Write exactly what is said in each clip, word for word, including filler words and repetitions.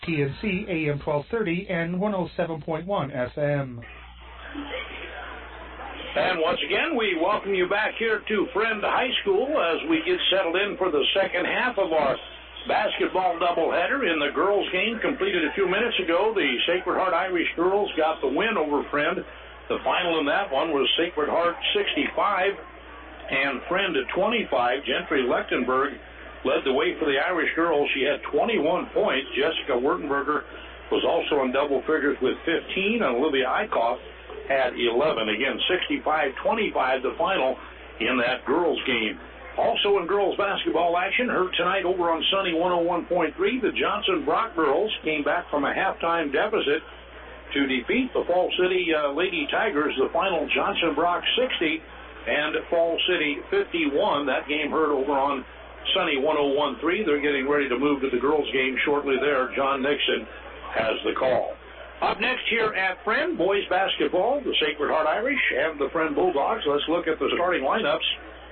T N C A M twelve thirty and one oh seven point one F M. And once again, we welcome you back here to Friend High School as we get settled in for the second half of our basketball doubleheader. In the girls' game completed a few minutes ago, the Sacred Heart Irish girls got the win over Friend. The final in that one was Sacred Heart sixty-five and Friend twenty-five. Gentry Lechtenberg led the way for the Irish girls. She had twenty-one points. Jessica Wurtenberger was also in double figures with fifteen, and Olivia Eichhoff had eleven. Again, sixty-five twenty-five the final in that girls' game. Also in girls' basketball action, heard tonight over on Sunny one oh one point three, the Johnson Brock girls came back from a halftime deficit to defeat the Fall City uh, Lady Tigers. The final, Johnson Brock sixty and Fall City fifty-one. That game heard over on Sunny one oh one point three. They're getting ready to move to the girls' game shortly there. John Nixon has the call. Up next here at Friend, boys basketball, the Sacred Heart Irish and the Friend Bulldogs. Let's look at the starting lineups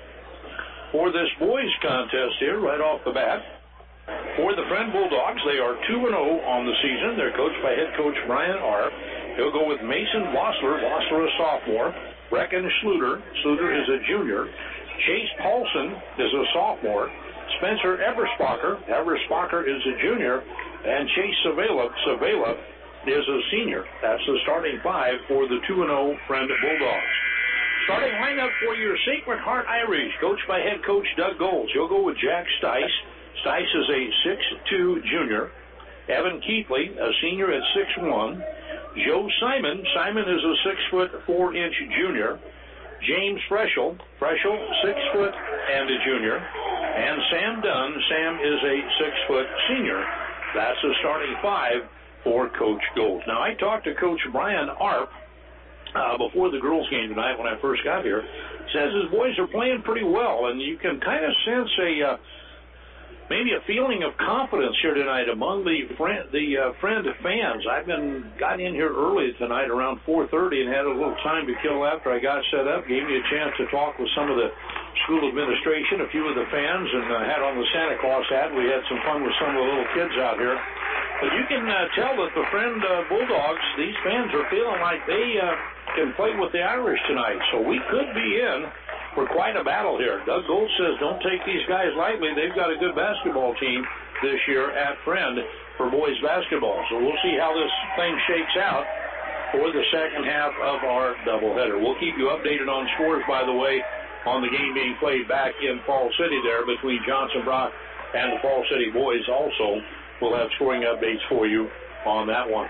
for this boys contest here right off the bat. For the Friend Bulldogs, they are two and oh on the season. They're coached by head coach Brian Arp. He'll go with Mason Vossler, Vossler a sophomore. Brecken Schluter, Schluter is a junior. Chase Paulson is a sophomore. Spencer Eberspacher, Eberspacher is a junior. And Chase Savela, Savela is a senior. That's the starting five for the two and oh Friend Bulldogs. Starting lineup for your Sacred Heart Irish, coached by head coach Doug Golds. He'll go with Jack Stice. Stice is a six two junior. Evan Keithley, a senior at six one. Joe Simon. Simon is a six foot four inch junior. James Freschel. Freschel, six foot and a junior. And Sam Dunn. Sam is a six foot senior. That's the starting five for Coach Gold. Now, I talked to Coach Brian Arp uh, before the girls' game tonight when I first got here. Says his boys are playing pretty well, and you can kind of sense a uh, maybe a feeling of confidence here tonight among the friend the uh, friend fans. I've been got in here early tonight around four thirty and had a little time to kill after I got set up. Gave me a chance to talk with some of the school administration, a few of the fans, and uh, had on the Santa Claus hat. We had some fun with some of the little kids out here. But you can uh, tell that the Friend uh, Bulldogs, these fans are feeling like they uh, can play with the Irish tonight. So we could be in for quite a battle here. Doug Gold says don't take these guys lightly. They've got a good basketball team this year at Friend for boys basketball. So we'll see how this thing shakes out for the second half of our doubleheader. We'll keep you updated on scores, by the way, on the game being played back in Fall City there between Johnson Brock and the Fall City boys. Also, we'll have scoring updates for you on that one.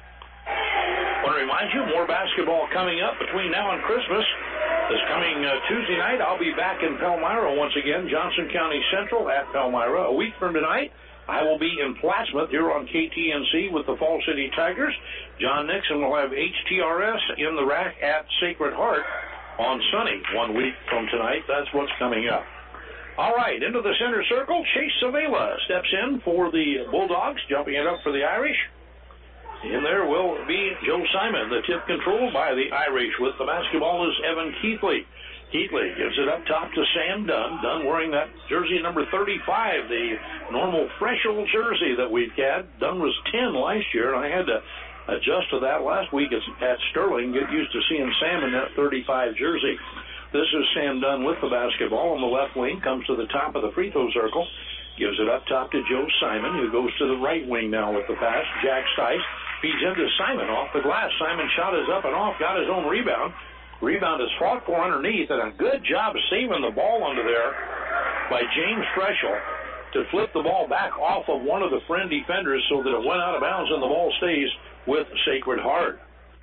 I want to remind you, more basketball coming up between now and Christmas. This coming uh, Tuesday night, I'll be back in Palmyra once again, Johnson County Central at Palmyra. A week from tonight, I will be in Plattsmouth here on K T N C with the Fall City Tigers. John Nixon will have H T R S in the rack at Sacred Heart on Sunny one week from tonight. That's what's coming up. All right, into the center circle, Chase Savela steps in for the Bulldogs, jumping it up for the Irish. In there will be Joe Simon, the tip controlled by the Irish. With the basketball is Evan Keithley. Keithley gives it up top to Sam Dunn. Dunn wearing that jersey number thirty-five, the normal Freschel jersey that we've had. Dunn was ten last year, and I had to adjust to that last week at Sterling, get used to seeing Sam in that thirty-five jersey. This is Sam Dunn with the basketball on the left wing, comes to the top of the free throw circle, gives it up top to Joe Simon, who goes to the right wing now with the pass. Jack Stice feeds into Simon off the glass. Simon shot is up and off, got his own rebound. Rebound is fought for underneath, and a good job saving the ball under there by James Freschel to flip the ball back off of one of the Friend defenders so that it went out of bounds and the ball stays with Sacred Heart.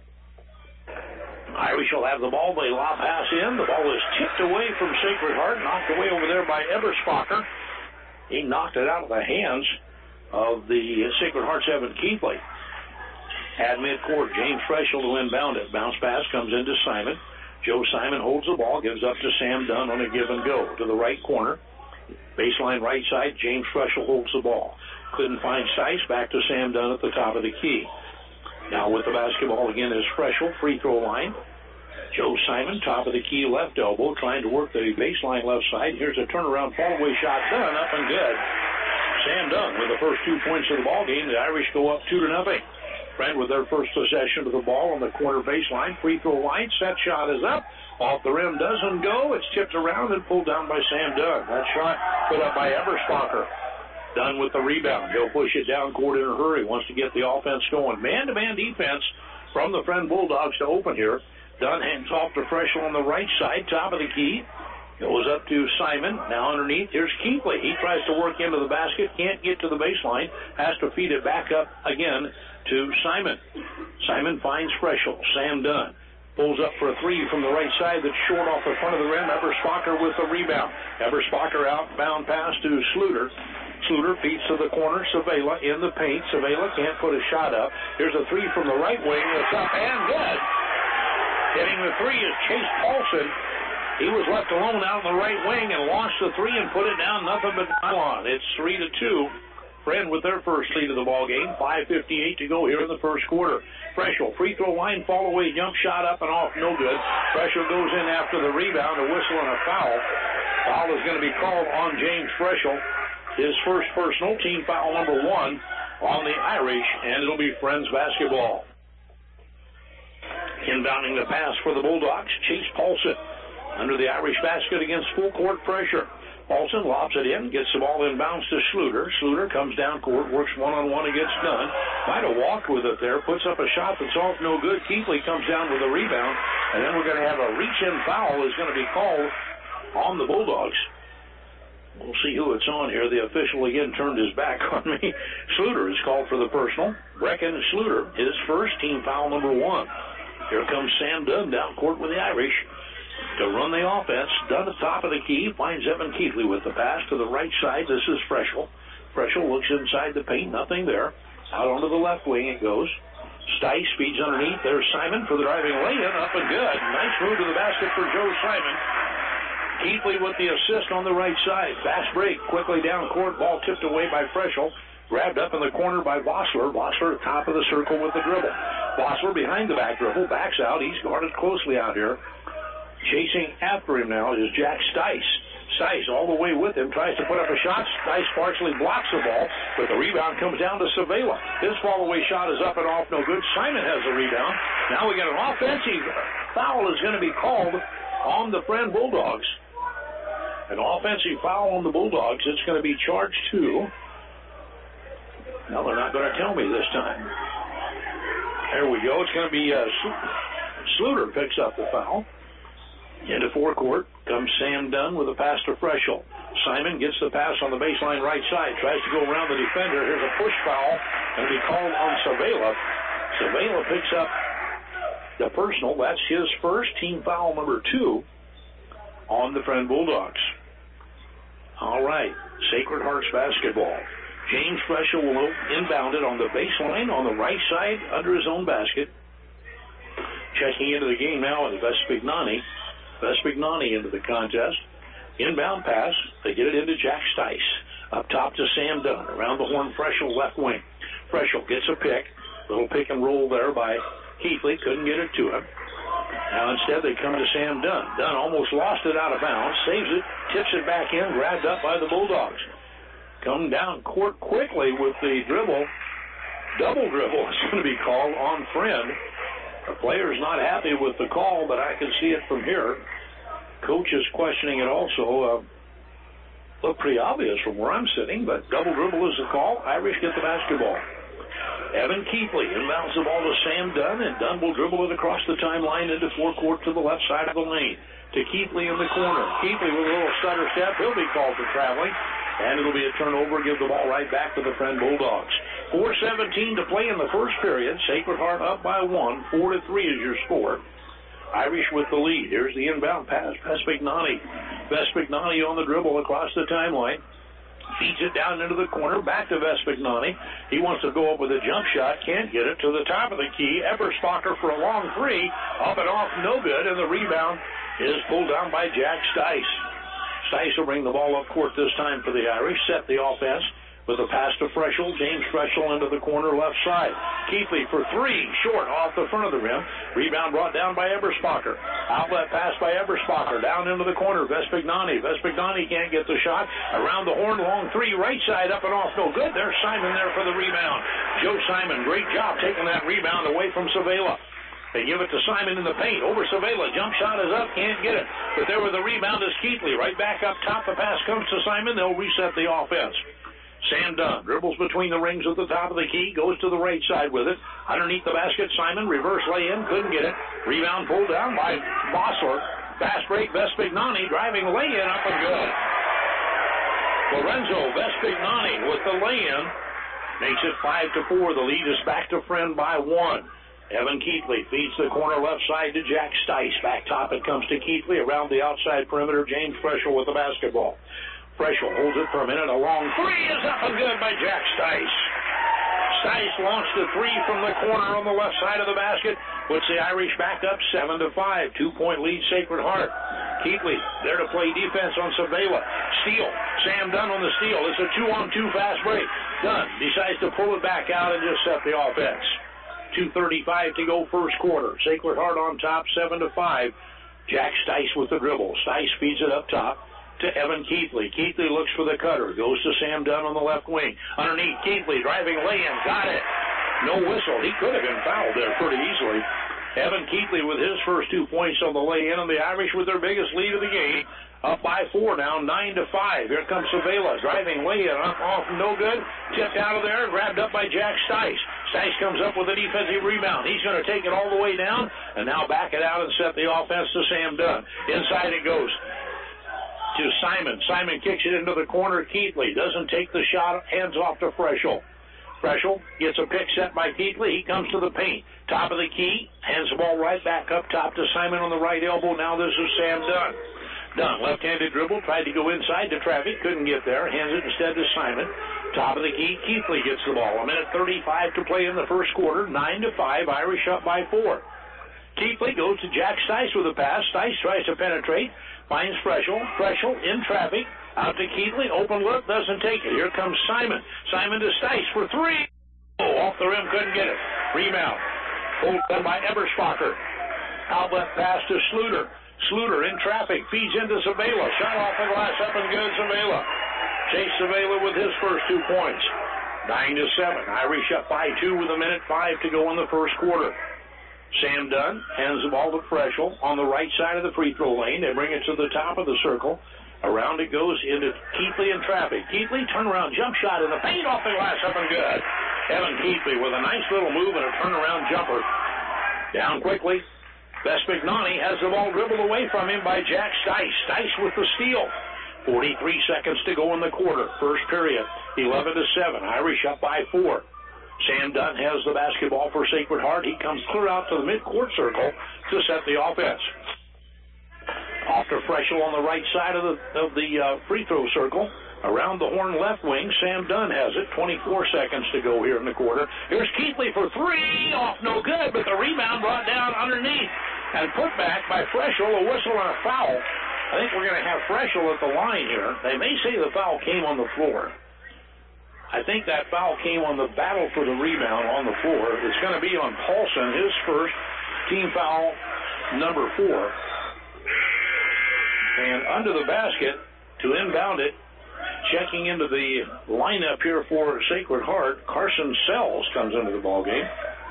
Irish will have the ball. They lob pass in. The ball is tipped away from Sacred Heart, knocked away over there by Eberspacher. He knocked it out of the hands of the Sacred Heart's Evan Keithley. At midcourt, James Freschel to inbound it. Bounce pass comes into Simon. Joe Simon holds the ball, gives up to Sam Dunn on a give and go. To the right corner, baseline right side, James Freschel holds the ball. Couldn't find Stice, back to Sam Dunn at the top of the key. Now with the basketball again is Freschel, free throw line. Joe Simon, top of the key, left elbow, trying to work the baseline left side. Here's a turnaround fallaway shot done, up and good. Sam Dunn with the first two points of the ball game. The Irish go up two to nothing. Friend with their first possession of the ball on the corner baseline. Free throw line. Set shot is up. Off the rim doesn't go. It's tipped around and pulled down by Sam Dunn. That shot put up by Eberspacher. Dunn with the rebound. He'll push it down court in a hurry. Wants to get the offense going. Man-to-man defense from the Friend Bulldogs to open here. Dunn hands off to Freschel on the right side. Top of the key. Goes up to Simon. Now underneath, here's Keithley. He tries to work into the basket. Can't get to the baseline. Has to feed it back up again to Simon. Simon finds Freschel. Sam Dunn pulls up for a three from the right side that's short off the front of the rim. Eberspacher with the rebound. Eberspacher outbound pass to Sluter. Sluter feeds to the corner. Savela in the paint. Savela can't put a shot up. Here's a three from the right wing. It's up and good. Hitting the three is Chase Paulson. He was left alone out in the right wing and launched the three and put it down. Nothing but nylon. It's three to two. Friend with their first lead of the ball game. five fifty-eight to go here in the first quarter. Freschel, free throw line, fall away, jump shot up and off, no good. Freschel goes in after the rebound, a whistle and a foul. Foul is going to be called on James Freschel. His first personal, team foul number one on the Irish, and it'll be Friends basketball. Inbounding the pass for the Bulldogs, Chase Paulson under the Irish basket against full court pressure. Paulson lobs it in, gets the ball inbounds to Sluter. Sluter comes down court, works one-on-one against Dunn. Might have walked with it there, puts up a shot that's off no good. Keithley comes down with a rebound, and then we're going to have a reach-in foul is going to be called on the Bulldogs. We'll see who it's on here. The official again turned his back on me. Sluter is called for the personal. Brecken Sluter, his first, team foul number one. Here comes Sam Dunn down court with the Irish to run the offense. Dunn at the top of the key, finds Evan Keithley with the pass to the right side. This is Freschel. Freschel looks inside the paint, nothing there. Out onto the left wing it goes. Stice speeds underneath. There's Simon for the driving lay-in, up and good. Nice move to the basket for Joe Simon. Keithley with the assist on the right side. Fast break, quickly down court. Ball tipped away by Freschel. Grabbed up in the corner by Vossler. Vossler at top of the circle with the dribble. Vossler behind the back dribble, backs out. He's guarded closely out here. Chasing after him now is Jack Stice. Stice all the way with him, tries to put up a shot. Stice partially blocks the ball, but the rebound comes down to Savela. His fall-away shot is up and off, no good. Simon has the rebound. Now we got an offensive foul is going to be called on the Friend Bulldogs. An offensive foul on the Bulldogs. It's going to be charged to... No, they're not going to tell me this time. There we go. It's going to be uh, Sluter picks up the foul. Into forecourt comes Sam Dunn with a pass to Freschel. Simon gets the pass on the baseline right side. Tries to go around the defender. Here's a push foul. Going to be called on Savela. Savela picks up the personal. That's his first, team foul number two on the Friend Bulldogs. All right, Sacred Hearts basketball. James Freschel will inbound it on the baseline on the right side under his own basket. Checking into the game now is Vespignani. Vespignani into the contest. Inbound pass. They get it into Jack Stice. Up top to Sam Dunn. Around the horn, Freschel left wing. Freschel gets a pick. Little pick and roll there by Keithley. Couldn't get it to him. Now instead they come to Sam Dunn. Dunn almost lost it out of bounds. Saves it. Tips it back in. Grabbed up by the Bulldogs. Come down court quickly with the dribble. Double dribble is going to be called on Friend. The player's not happy with the call, but I can see it from here. Coach is questioning it also. Uh, looked pretty obvious from where I'm sitting, but double dribble is the call. Irish get the basketball. Evan Keithley inbounds the ball to Sam Dunn, and Dunn will dribble it across the timeline into forecourt to the left side of the lane. To Keithley in the corner. Keithley with a little stutter step. He'll be called for traveling. And it'll be a turnover. Give the ball right back to the Friend Bulldogs. four seventeen to play in the first period. Sacred Heart up by one. four to three is your score. Irish with the lead. Here's the inbound pass. Vespignani. Vespignani on the dribble across the timeline. Feeds it down into the corner. Back to Vespignani. He wants to go up with a jump shot. Can't get it to the top of the key. Eberspacher for a long three. Up and off, no good. And the rebound is pulled down by Jack Stice. Stice will bring the ball up court this time for the Irish. Set the offense. with a pass to Freschel. James Freschel into the corner left side. Keithley for three, short off the front of the rim. Rebound brought down by Eberspacher. Outlet pass by Eberspacher. Down into the corner, Vespignani. Vespignani can't get the shot. Around the horn, long three, right side, up and off, no good. There's Simon there for the rebound. Joe Simon, great job taking that rebound away from Savela. They give it to Simon in the paint. Over Savela. Jump shot is up. Can't get it. But there with the rebound is Keithley. Right back up top. The pass comes to Simon. They'll reset the offense. Sam Dunn dribbles between the rings at the top of the key. Goes to the right side with it. Underneath the basket, Simon. Reverse lay-in. Couldn't get it. Rebound pulled down by Bossler. Fast break. Vespignani driving lay-in up and good. Lorenzo Vespignani with the lay-in. Makes it five to four. The lead is back to Friend by one. Evan Keithley feeds the corner left side to Jack Stice. Back top it comes to Keithley. Around the outside perimeter, James Freschel with the basketball. Freschel holds it for a minute. A long three is up and good by Jack Stice. Stice launched a three from the corner on the left side of the basket. Puts the Irish back up seven to five. Two-point lead, Sacred Heart. Keithley there to play defense on Savela. Steal. Sam Dunn on the steal. It's a two-on-two fast break. Dunn decides to pull it back out and just set the offense. two thirty-five to go first quarter. Sacred Heart on top, seven to five. Jack Stice with the dribble. Stice feeds it up top to Evan Keithley. Keithley looks for the cutter. Goes to Sam Dunn on the left wing. Underneath, Keithley driving lay-in. Got it. No whistle. He could have been fouled there pretty easily. Evan Keithley with his first two points on the lay-in, and the Irish with their biggest lead of the game. Up by four now, nine to five. Here comes Savela, driving lay-in, up off, no good. Tipped out of there, grabbed up by Jack Stice. Stice comes up with a defensive rebound. He's going to take it all the way down, and now back it out and set the offense to Sam Dunn. Inside it goes to Simon. Simon kicks it into the corner. Keithley doesn't take the shot, hands off to Freschel. Freschel gets a pick set by Keithley. He comes to the paint. Top of the key, hands the ball right back up top to Simon on the right elbow. Now this is Sam Dunn. Dunn, left-handed dribble, tried to go inside to traffic, couldn't get there, hands it instead to Simon. Top of the key, Keithley gets the ball. A minute thirty-five to play in the first quarter, nine to five, Irish up by four. Keithley goes to Jack Stice with a pass. Stice tries to penetrate, finds Freschel. Freschel in traffic, out to Keithley, open look, doesn't take it. Here comes Simon. Simon to Stice for three. Oh, off the rim, couldn't get it. Rebound. Pulled down by Eberspacher. Outlet pass to Sluter. Sluter in traffic, feeds into Savela. Shot off the glass, up and good, Savela. Chase Savela with his first two points. Nine to seven. Irish up by two with a minute five to go in the first quarter. Sam Dunn hands the ball to Freschel on the right side of the free throw lane. They bring it to the top of the circle. Around it goes into Keithley in traffic. Keithley, turnaround jump shot in the paint, off the glass, up and good. Evan Keithley with a nice little move and a turnaround jumper. Down quickly. Vespignani has the ball dribbled away from him by Jack Stice. Stice with the steal. forty-three seconds to go in the quarter. First period, eleven to seven. Irish up by four. Sam Dunn has the basketball for Sacred Heart. He comes clear out to the midcourt circle to set the offense. Off to Freschel on the right side of the, of the uh, free throw circle. Around the horn left wing, Sam Dunn has it. twenty-four seconds to go here in the quarter. Here's Keithley for three. Off no good, but the rebound brought down underneath. And put back by Freschel, a whistle and a foul. I think we're going to have Freschel at the line here. They may say the foul came on the floor. I think that foul came on the battle for the rebound on the floor. It's going to be on Paulson, his first team foul, number four. And under the basket to inbound it, checking into the lineup here for Sacred Heart, Carson Sells comes into the ballgame.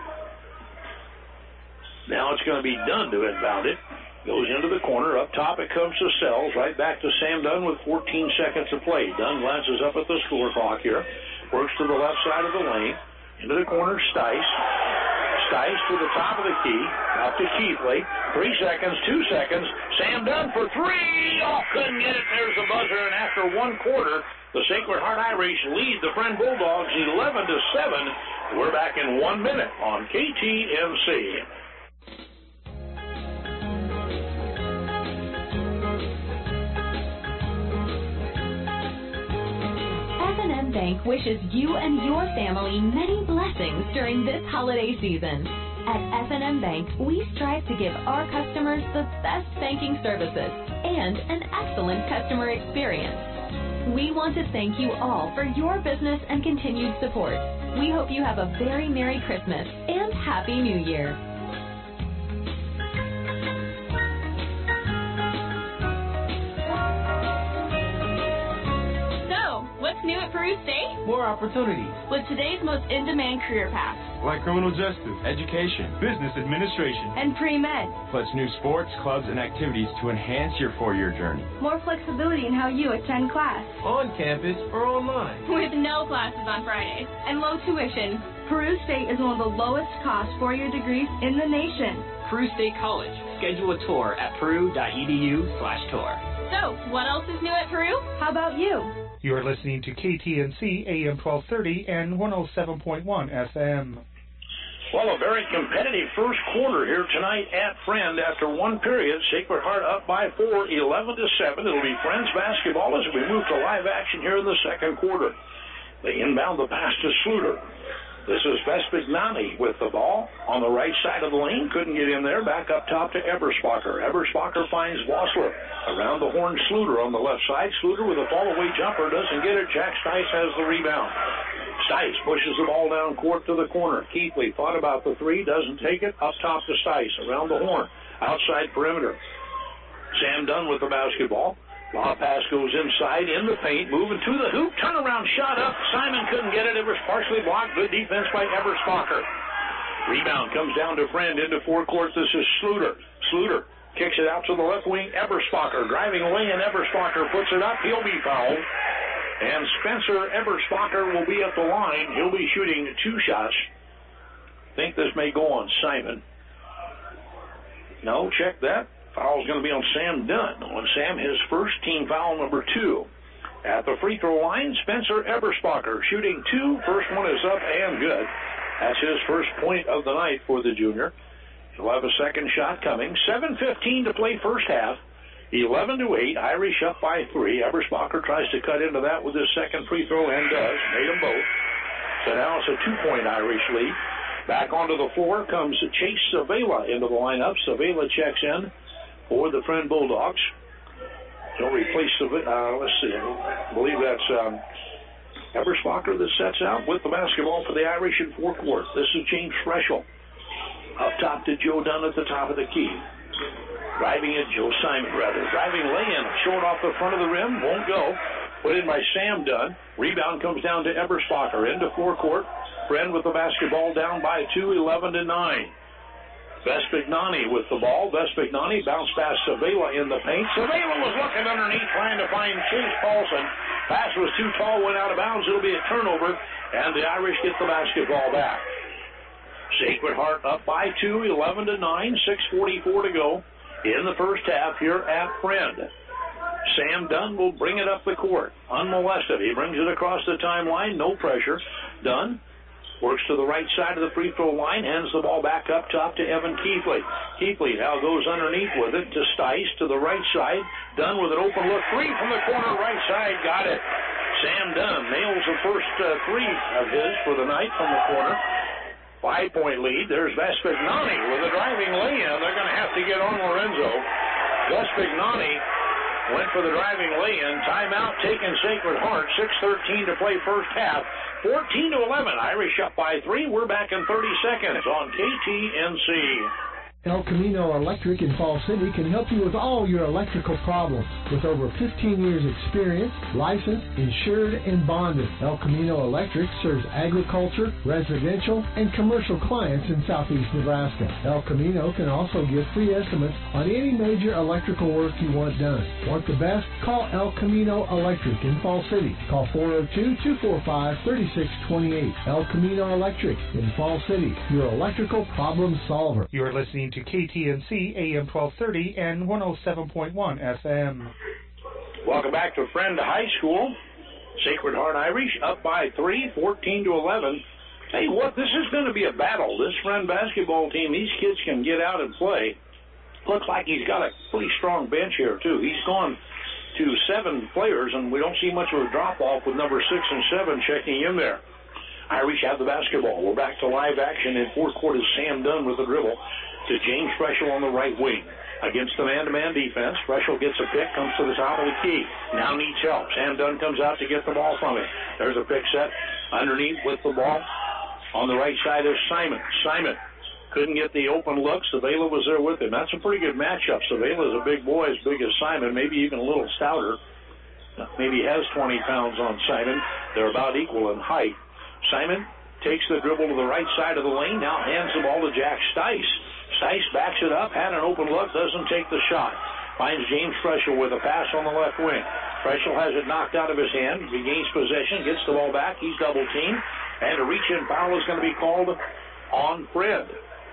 Now it's going to be Dunn to inbound it. Goes into the corner. Up top it comes to Sells. Right back to Sam Dunn with fourteen seconds to play. Dunn glances up at the score clock here. Works to the left side of the lane. Into the corner, Stice. Stice to the top of the key. Out to Keithley. Three seconds, two seconds. Sam Dunn for three. Oh, couldn't get it. There's the buzzer. And after one quarter, the Sacred Heart Irish lead the Friend Bulldogs eleven to seven. We're back in one minute on K T M C. F and M Bank wishes you and your family many blessings during this holiday season. At F and M Bank, we strive to give our customers the best banking services and an excellent customer experience. We want to thank you all for your business and continued support. We hope you have a very Merry Christmas and Happy New Year. What's new at Peru State? More opportunities. With today's most in-demand career paths. Like criminal justice, education, business administration, and pre-med. Plus new sports, clubs, and activities to enhance your four-year journey. More flexibility in how you attend class. On campus or online. With no classes on Fridays. And low tuition. Peru State is one of the lowest cost four-year degrees in the nation. Peru State College. Schedule a tour at peru.edu slash tour. So, what else is new at Peru? How about you? You are listening to K T N C A M twelve thirty and one oh seven point one F M. Well, a very competitive first quarter here tonight at Friend. After one period, Sacred Heart up by four, eleven to seven. It'll be Friends basketball as we move to live action here in the second quarter. They inbound the pass to Sluter. This is Vespignani with the ball on the right side of the lane. Couldn't get in there. Back up top to Eberspacher. Eberspacher finds Vossler. Around the horn, Sluter on the left side. Sluter with a fall-away jumper. Doesn't get it. Jack Stice has the rebound. Stice pushes the ball down court to the corner. Keithley thought about the three. Doesn't take it. Up top to Stice. Around the horn. Outside perimeter. Sam Dunn with the basketball. Long pass goes inside in the paint, moving to the hoop, turnaround shot up. Simon couldn't get it. It was partially blocked. Good defense by Eberspacher. Rebound comes down to Friend into forecourt. This is Sluter. Sluter kicks it out to the left wing. Eberspacher driving away, and Eberspacher puts it up. He'll be fouled. And Spencer Eberspacher will be at the line. He'll be shooting two shots. Think this may go on Simon. No, check that. Foul's going to be on Sam Dunn. On Sam, his first team foul number two. At the free throw line, Spencer Eberspacher shooting two. First one is up and good. That's his first point of the night for the junior. He'll have a second shot coming. seven fifteen to play first half. eleven to eight. Irish up by three. Eberspacher tries to cut into that with his second free throw and does. Made them both. So now it's a two-point Irish lead. Back onto the floor comes Chase Savela into the lineup. Savela checks in for the Friend Bulldogs. He'll replace the, uh, let's see, I believe that's um, Eberspacher that sets out with the basketball for the Irish in forecourt. This is James Freschel. Up top to Joe Dunn at the top of the key. Driving it, Joe Simon, rather. Driving lay-in, short off the front of the rim, won't go. Put in by Sam Dunn. Rebound comes down to Eberspacher into forecourt. Friend with the basketball down by two, eleven to nine. Vespignani with the ball. Vespignani bounced past Savela in the paint. Savela was looking underneath trying to find Chase Paulson. Pass was too tall, went out of bounds. It'll be a turnover, and the Irish get the basketball back. Sacred Heart up by two, eleven to nine, six forty-four to go in the first half here at Friend. Sam Dunn will bring it up the court, unmolested. He brings it across the timeline, no pressure. Dunn works to the right side of the free throw line, hands the ball back up top to Evan Keithley. Keithley now goes underneath with it to Stice to the right side. Dunn with an open look. Three from the corner, right side, got it. Sam Dunn nails the first uh, three of his for the night from the corner. Five-point lead. There's Vespignani with a driving lay-in. They're going to have to get on Lorenzo. Vespignani went for the driving lay-in. Timeout taken Sacred Heart. six thirteen to play first half. fourteen to eleven. Irish up by three. We're back in thirty seconds on K T N C. El Camino Electric in Fall City can help you with all your electrical problems. With over fifteen years experience, licensed, insured, and bonded, El Camino Electric serves agriculture, residential, and commercial clients in southeast Nebraska. El Camino can also give free estimates on any major electrical work you want done. Want the best? Call El Camino Electric in Fall City. Call four oh two, two four five, three six two eight. El Camino Electric in Fall City, your electrical problem solver. You are listening to K T N C A M twelve thirty and one oh seven point one F M. Welcome back to Friend High School. Sacred Heart Irish up by three, fourteen to eleven. Tell you what, this is going to be a battle. This Friend basketball team, these kids can get out and play. Looks like he's got a pretty strong bench here, too. He's gone to seven players, and we don't see much of a drop-off with number six and seven checking in there. Irish have the basketball. We're back to live action in fourth quarter. Sam Dunn with the dribble to James Freschel on the right wing. against the man-to-man defense. Freshel gets a pick, comes to the top of the key. Now needs help. Sam Dunn comes out to get the ball from him. There's a pick set underneath with the ball. On the right side is Simon. Simon couldn't get the open look. Savela was there with him. That's a pretty good matchup. Savela is a big boy, as big as Simon, maybe even a little stouter. Maybe has twenty pounds on Simon. They're about equal in height. Simon takes the dribble to the right side of the lane, now hands the ball to Jack Stice. Stice backs it up, had an open look, doesn't take the shot. Finds James Freshel with a pass on the left wing. Freshel has it knocked out of his hand, regains possession, gets the ball back, he's double teamed, and a reach-in foul is going to be called on Fred.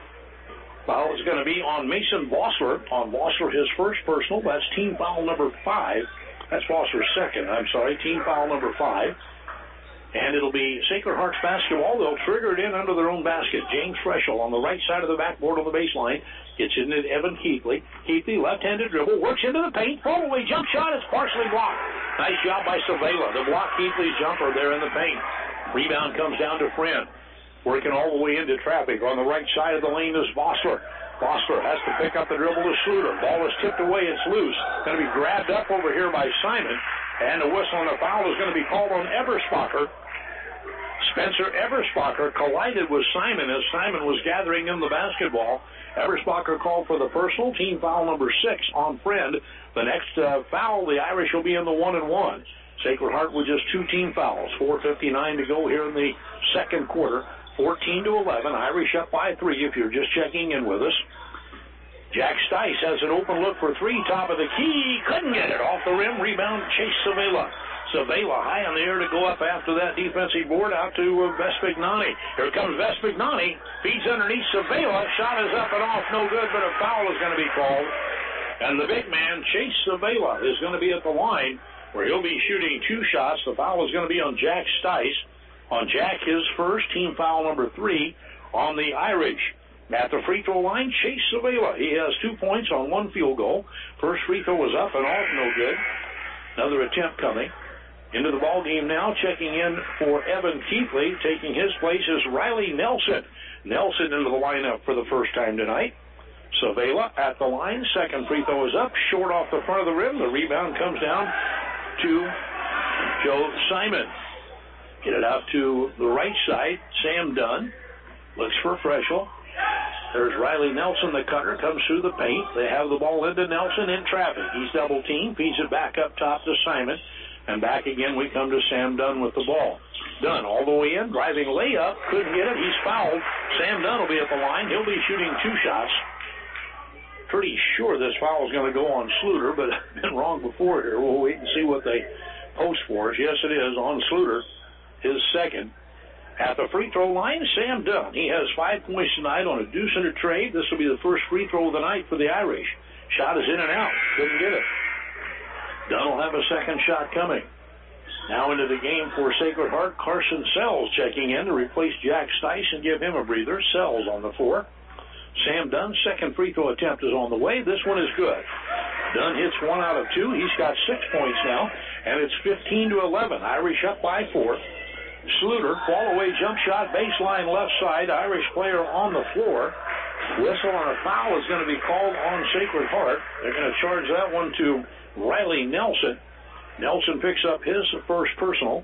Foul is going to be on Mason Vossler. On Vossler, his first personal. That's team foul number five. That's Vossler's second, I'm sorry, team foul number five. And it'll be Sacred Hearts basketball. They'll trigger it in under their own basket. James Freshel on the right side of the backboard on the baseline. Gets into Evan Keithley. Keithley, left-handed dribble, works into the paint. Fall-away jump shot is partially blocked. Nice job by Savela to block Keithley's jumper there in the paint. Rebound comes down to Friend. Working all the way into traffic. On the right side of the lane is Vossler. Vossler has to pick up the dribble to Sluter. Ball is tipped away. It's loose. Going to be grabbed up over here by Simon. And the whistle on the foul is going to be called on Eberspacher. Spencer Eberspacher collided with Simon as Simon was gathering in the basketball. Eberspacher called for the personal, team foul number six on Friend. The next uh, foul, the Irish will be in the one and one. Sacred Heart with just two team fouls. four fifty-nine to go here in the second quarter. fourteen to eleven. Irish up by three if you're just checking in with us. Jack Stice has an open look for three, top of the key. Couldn't get it off the rim. Rebound, Chase Savela. Savela high in the air to go up after that defensive board out to uh, Vespignani. Here comes Vespignani. Feeds underneath Savela. Shot is up and off. No good, but a foul is going to be called. And the big man, Chase Savela, is going to be at the line where he'll be shooting two shots. The foul is going to be on Jack Stice. On Jack, his first, team foul number three on the Irish. At the free throw line, Chase Savela. He has two points on one field goal. First free throw was up and off, no good. Another attempt coming. Into the ball game now, checking in for Evan Keithley. Taking his place is Riley Nelson. Nelson into the lineup for the first time tonight. Savela at the line. Second free throw is up, short off the front of the rim. The rebound comes down to Joe Simon. Get it out to the right side. Sam Dunn looks for Freshel. There's Riley Nelson, the cutter, comes through the paint. They have the ball into Nelson in traffic. He's double teamed, feeds it back up top to Simon. And back again we come to Sam Dunn with the ball. Dunn all the way in, driving layup, couldn't get it. He's fouled. Sam Dunn will be at the line. He'll be shooting two shots. Pretty sure this foul is going to go on Sluter, but I've been wrong before here. We'll wait and see what they post for us. Yes, it is on Sluter, his second. At the free throw line, Sam Dunn. He has five points tonight on a deuce and a trade. This will be the first free throw of the night for the Irish. Shot is in and out. Couldn't get it. Dunn will have a second shot coming. Now into the game for Sacred Heart, Carson Sells checking in to replace Jack Stice and give him a breather. Sells on the floor. Sam Dunn's second free throw attempt is on the way. This one is good. Dunn hits one out of two. He's got six points now, and it's fifteen to eleven. Irish up by four. Sluter, fall away jump shot, baseline left side. Irish player on the floor. Whistle on a foul is going to be called on Sacred Heart. They're going to charge that one to Riley Nelson. Nelson picks up his first personal.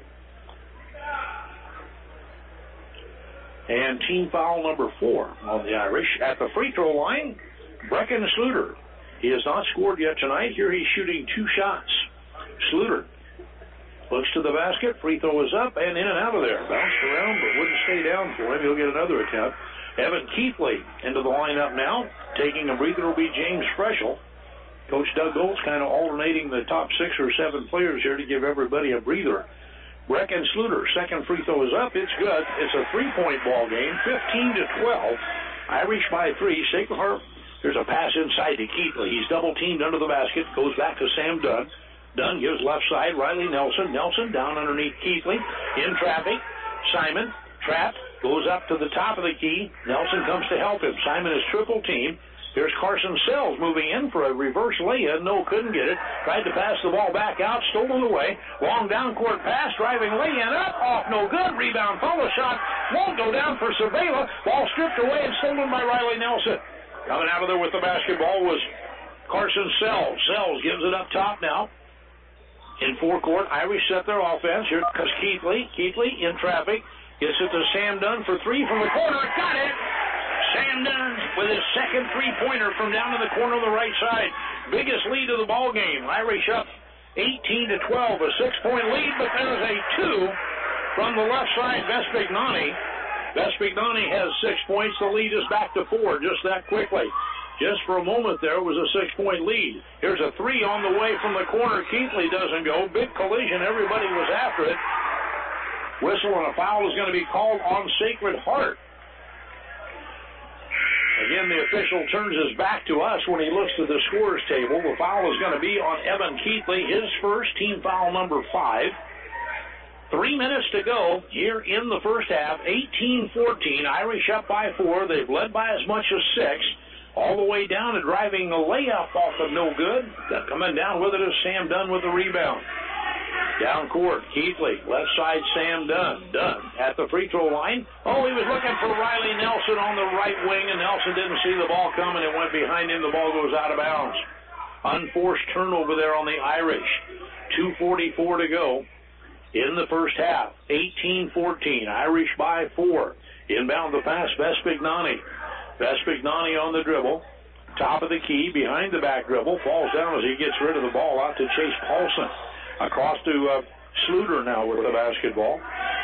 And team foul number four on the Irish. At the free throw line, Brecken Sluter. He has not scored yet tonight. Here he's shooting two shots. Sluter looks to the basket. Free throw is up and in and out of there. Bounced around but wouldn't stay down for him. He'll get another attempt. Evan Keithley into the lineup now. Taking a breather will be James Freshel. Coach Doug Goltz kind of alternating the top six or seven players here to give everybody a breather. Brecken Sluter, second free throw is up. It's good. It's a three-point ball game, fifteen to twelve. Irish by three. Sacred Heart. There's a pass inside to Keithley. He's double-teamed under the basket. Goes back to Sam Dunn. Dunn gives left side. Riley Nelson. Nelson down underneath Keithley. In traffic. Simon trapped. Goes up to the top of the key. Nelson comes to help him. Simon is triple-teamed. Here's Carson Sells moving in for a reverse lay-in. No, couldn't get it. Tried to pass the ball back out. Stolen away. Long down-court pass. Driving lay-in up. Off. No good. Rebound. Follow shot. Won't go down for Savela. Ball stripped away and stolen by Riley Nelson. Coming out of there with the basketball was Carson Sells. Sells gives it up top now. In forecourt, Irish set their offense. Here comes Keithley. Keithley in traffic. Gets it to Sam Dunn for three from the corner. Got it! Sam Dunn with his second three-pointer from down in the corner of the right side. Biggest lead of the ball game. Irish up eighteen to twelve, a six-point lead, but there's a two from the left side, Vespignani. Vespignani has six points. The lead is back to four just that quickly. Just for a moment there was a six-point lead. Here's a three on the way from the corner. Keithley doesn't go. Big collision. Everybody was after it. Whistle and a foul is going to be called on Sacred Heart. Again, the official turns his back to us when he looks at the scorer's table. The foul is going to be on Evan Keithley, his first, team foul number five. Three minutes to go here in the first half, eighteen fourteen. Irish up by four. They've led by as much as six. All the way down and driving a layup off of no good. Coming down with it is Sam Dunn with the rebound. Down court, Keithley, left side, Sam Dunn. Dunn at the free throw line. Oh, he was looking for Riley Nelson on the right wing, and Nelson didn't see the ball coming. It went behind him. The ball goes out of bounds. Unforced turnover there on the Irish. two forty-four to go in the first half. eighteen fourteen. Irish by four. Inbound the pass, Vespignani. Vespignani on the dribble. Top of the key, behind the back dribble. Falls down as he gets rid of the ball out to Chase Paulson. Across to uh, Sluter now with the basketball.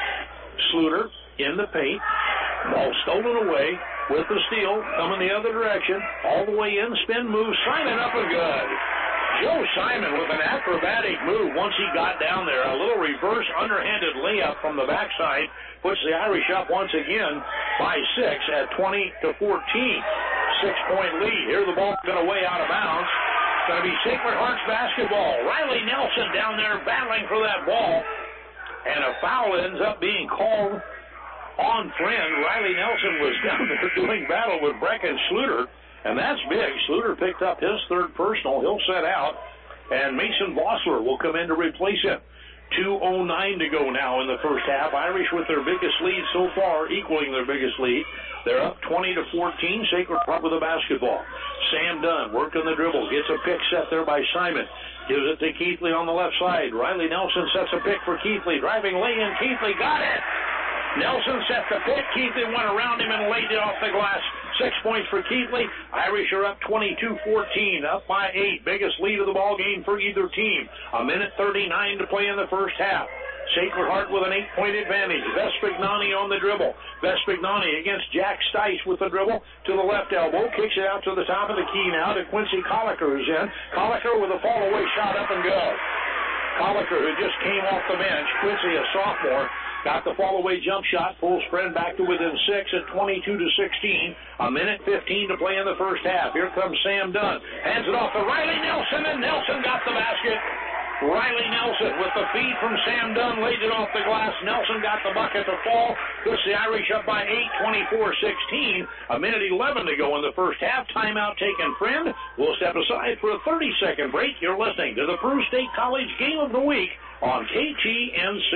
Sluter in the paint. Ball stolen away with the steal. Coming the other direction. All the way in. Spin move. Simon up and good. Joe Simon with an acrobatic move once he got down there. A little reverse underhanded layup from the backside. Puts the Irish up once again by six at twenty to fourteen. Six-point lead. Here the ball going to way out of bounds. It's going to be Sacred Heart's basketball. Riley Nelson down there battling for that ball. And a foul ends up being called on Friend. Riley Nelson was down there doing battle with Brecken Sluter. And that's big. Sluter picked up his third personal. He'll set out. And Mason Vossler will come in to replace him. two oh nine to go now in the first half. Irish with their biggest lead so far, equaling their biggest lead. They're up twenty to fourteen. Sacred Heart with the basketball. Sam Dunn working the dribble. Gets a pick set there by Simon. Gives it to Keithley on the left side. Riley Nelson sets a pick for Keithley. Driving lay-in. Keithley got it. Nelson set the pick. Keithley went around him and laid it off the glass. Six points for Keithley. Irish are up twenty-two fourteen, up by eight. Biggest lead of the ball game for either team. A minute thirty-nine to play in the first half. Sacred Heart with an eight-point advantage. Vespignani on the dribble. Vespignani against Jack Stice with the dribble to the left elbow. Kicks it out to the top of the key now to Quincy Colliker, who's in. Colliker with a fall-away shot up and go. Colliker, who just came off the bench. Quincy, a sophomore, got the fall-away jump shot. Pulls Friend back to within six at twenty-two to sixteen. A minute fifteen to play in the first half. Here comes Sam Dunn. Hands it off to Riley Nelson, and Nelson got the basket. Riley Nelson with the feed from Sam Dunn, laid it off the glass. Nelson got the bucket to fall. Puts the Irish up by eight, twenty-four sixteen. A minute eleven to go in the first half. Timeout taken, Friend. We'll step aside for a thirty-second break. You're listening to the Peru State College Game of the Week on K T N C.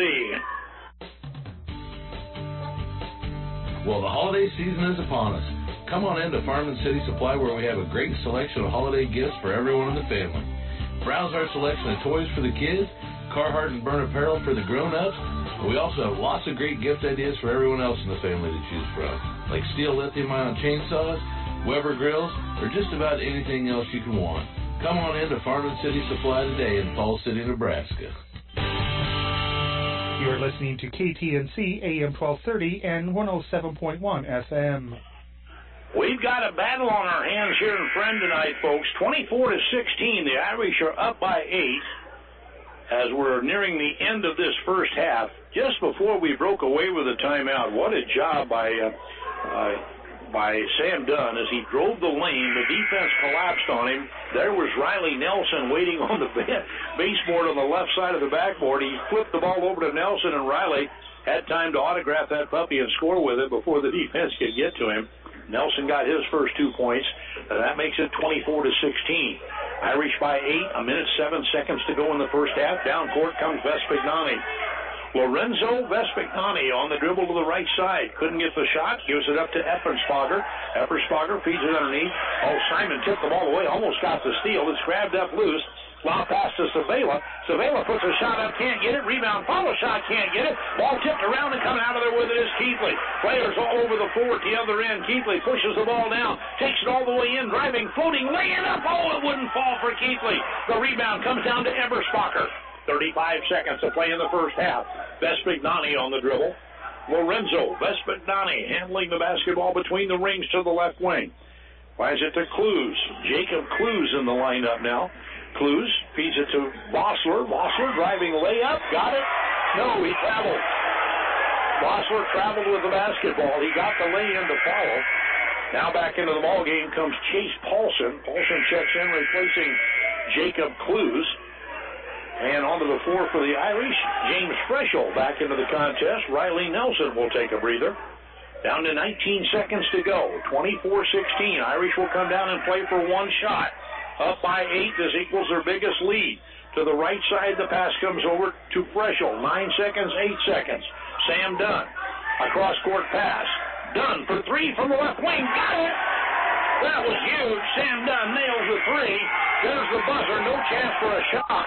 Well, the holiday season is upon us. Come on in to Farm and City Supply, where we have a great selection of holiday gifts for everyone in the family. Browse our selection of toys for the kids, Carhartt and Burn apparel for the grown-ups. We also have lots of great gift ideas for everyone else in the family to choose from, like Steel lithium-ion chainsaws, Weber grills, or just about anything else you can want. Come on in to Farm and City Supply today in Falls City, Nebraska. You're listening to K T N C A M twelve thirty and one oh seven point one F M. We've got a battle on our hands here in Friend tonight, folks. twenty-four to sixteen. The Irish are up by eight as we're nearing the end of this first half. Just before we broke away with a timeout, what a job by uh, uh, by Sam Dunn as he drove the lane. The defense collapsed on him. There was Riley Nelson waiting on the baseboard on the left side of the backboard. He flipped the ball over to Nelson, and Riley had time to autograph that puppy and score with it before the defense could get to him. Nelson got his first two points, and that makes it twenty-four to sixteen. Irish by eight, a minute seven seconds to go in the first half. Down court comes Vespignani. Lorenzo Vespignani on the dribble to the right side. Couldn't get the shot. Gives it up to Epperspager. Epperspager feeds it underneath. Oh, Simon tipped the ball away. Almost got the steal. It's grabbed up loose. Long pass to Savela. Savela puts a shot up. Can't get it. Rebound. Follow shot. Can't get it. Ball tipped around and coming out of there with it is Keithley. Players all over the floor at the other end. Keithley pushes the ball down. Takes it all the way in. Driving. Floating. Laying up. Oh, it wouldn't fall for Keithley. The rebound comes down to Eberspacher. thirty-five seconds to play in the first half. Vespignani on the dribble. Lorenzo Vespignani handling the basketball between the rings to the left wing. Flies it to Clues. Jacob Clues in the lineup now. Clues feeds it to Vossler. Vossler driving layup. Got it? No, he traveled. Vossler traveled with the basketball. He got the lay-in to follow. Now back into the ball game comes Chase Paulson. Paulson checks in, replacing Jacob Clues. And onto the floor for the Irish, James Freschel back into the contest. Riley Nelson will take a breather. Down to nineteen seconds to go. twenty-four sixteen. Irish will come down and play for one shot. Up by eight. This equals their biggest lead. To the right side, the pass comes over to Freschel. Nine seconds, eight seconds. Sam Dunn. A cross-court pass. Dunn for three from the left wing. Got it! That was huge. Sam Dunn nails the three. There's the buzzer. No chance for a shot.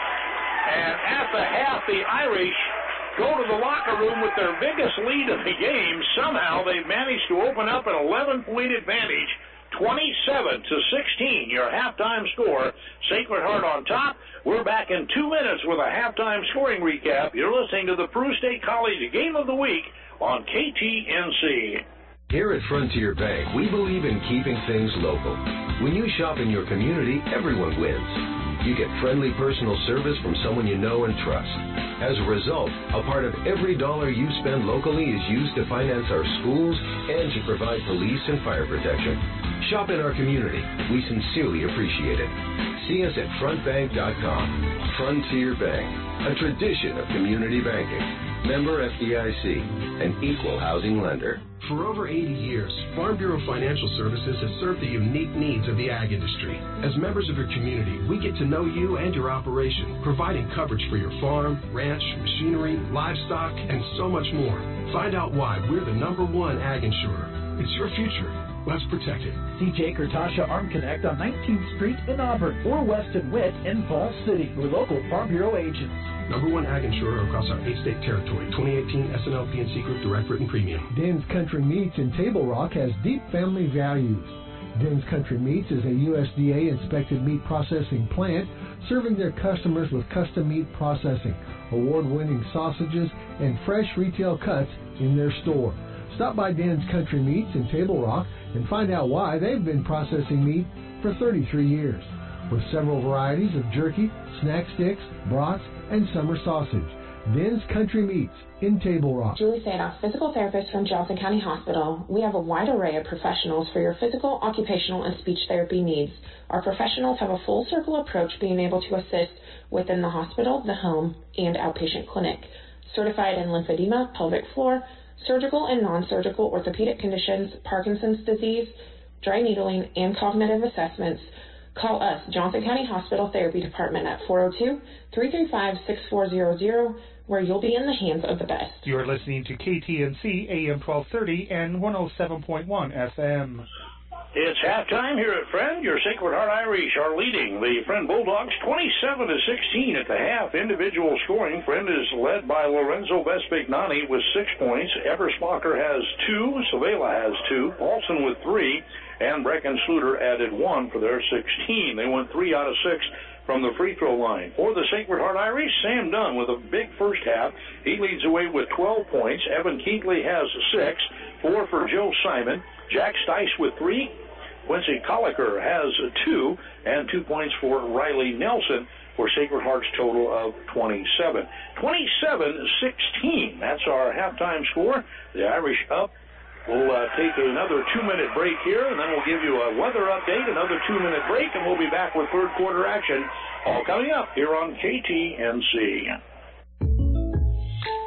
And at the half, the Irish go to the locker room with their biggest lead of the game. Somehow they've managed to open up an eleven-point advantage, twenty-seven to sixteen, your halftime score. Sacred Heart on top. We're back in two minutes with a halftime scoring recap. You're listening to the Peru State College Game of the Week on K T N C. Here at Frontier Bank, we believe in keeping things local. When you shop in your community, everyone wins. You get friendly personal service from someone you know and trust. As a result, a part of every dollar you spend locally is used to finance our schools and to provide police and fire protection. Shop in our community. We sincerely appreciate it. See us at front bank dot com. Frontier Bank, a tradition of community banking. Member F D I C, an equal housing lender. For over eighty years, Farm Bureau Financial Services has served the unique needs of the ag industry. As members of your community, we get to know you and your operation, providing coverage for your farm, ranch, machinery, livestock, and so much more. Find out why we're the number one ag insurer. It's your future. Let's protect it. See Jake or Tasha Arm Connect on nineteenth Street in Auburn or Weston Witt in Falls City. We're local Farm Bureau agents. Number one ag insurer across our eight-state territory. twenty eighteen S N L P N C Group Direct Written Premium. Den's Country Meats in Table Rock has deep family values. Den's Country Meats is a U S D A-inspected meat processing plant serving their customers with custom meat processing, award-winning sausages, and fresh retail cuts in their store. Stop by Den's Country Meats in Table Rock and find out why they've been processing meat for thirty-three years. With several varieties of jerky, snack sticks, brats, and summer sausage. Den's Country Meats in Table Rock. Julie Sadoff, physical therapist from Johnson County Hospital. We have a wide array of professionals for your physical, occupational, and speech therapy needs. Our professionals have a full circle approach, being able to assist within the hospital, the home, and outpatient clinic. Certified in lymphedema, pelvic floor, surgical and non-surgical orthopedic conditions, Parkinson's disease, dry needling, and cognitive assessments. Call us, Johnson County Hospital Therapy Department, at four oh two, three three five, six four zero zero, where you'll be in the hands of the best. You're listening to K T N C A M twelve thirty and one oh seven point one F M. It's halftime here at Friend. Your Sacred Heart Irish are leading the Friend Bulldogs twenty-seven to sixteen at the half. Individual scoring. Friend is led by Lorenzo Vespignani with six points. Eberspacher has two. Savela has two. Paulson with three. And Brecken-Sluter added one for their sixteen. They went three out of six from the free throw line. For the Sacred Heart Irish, Sam Dunn with a big first half. He leads away with twelve points. Evan Keithley has six. Four for Joe Simon. Jack Stice with three. Quincy Colliker has two. And two points for Riley Nelson for Sacred Heart's total of twenty-seven. twenty-seven sixteen. That's our halftime score. The Irish up. We'll uh, take another two-minute break here, and then we'll give you a weather update, another two-minute break, and we'll be back with third quarter action, all coming up here on K T N C.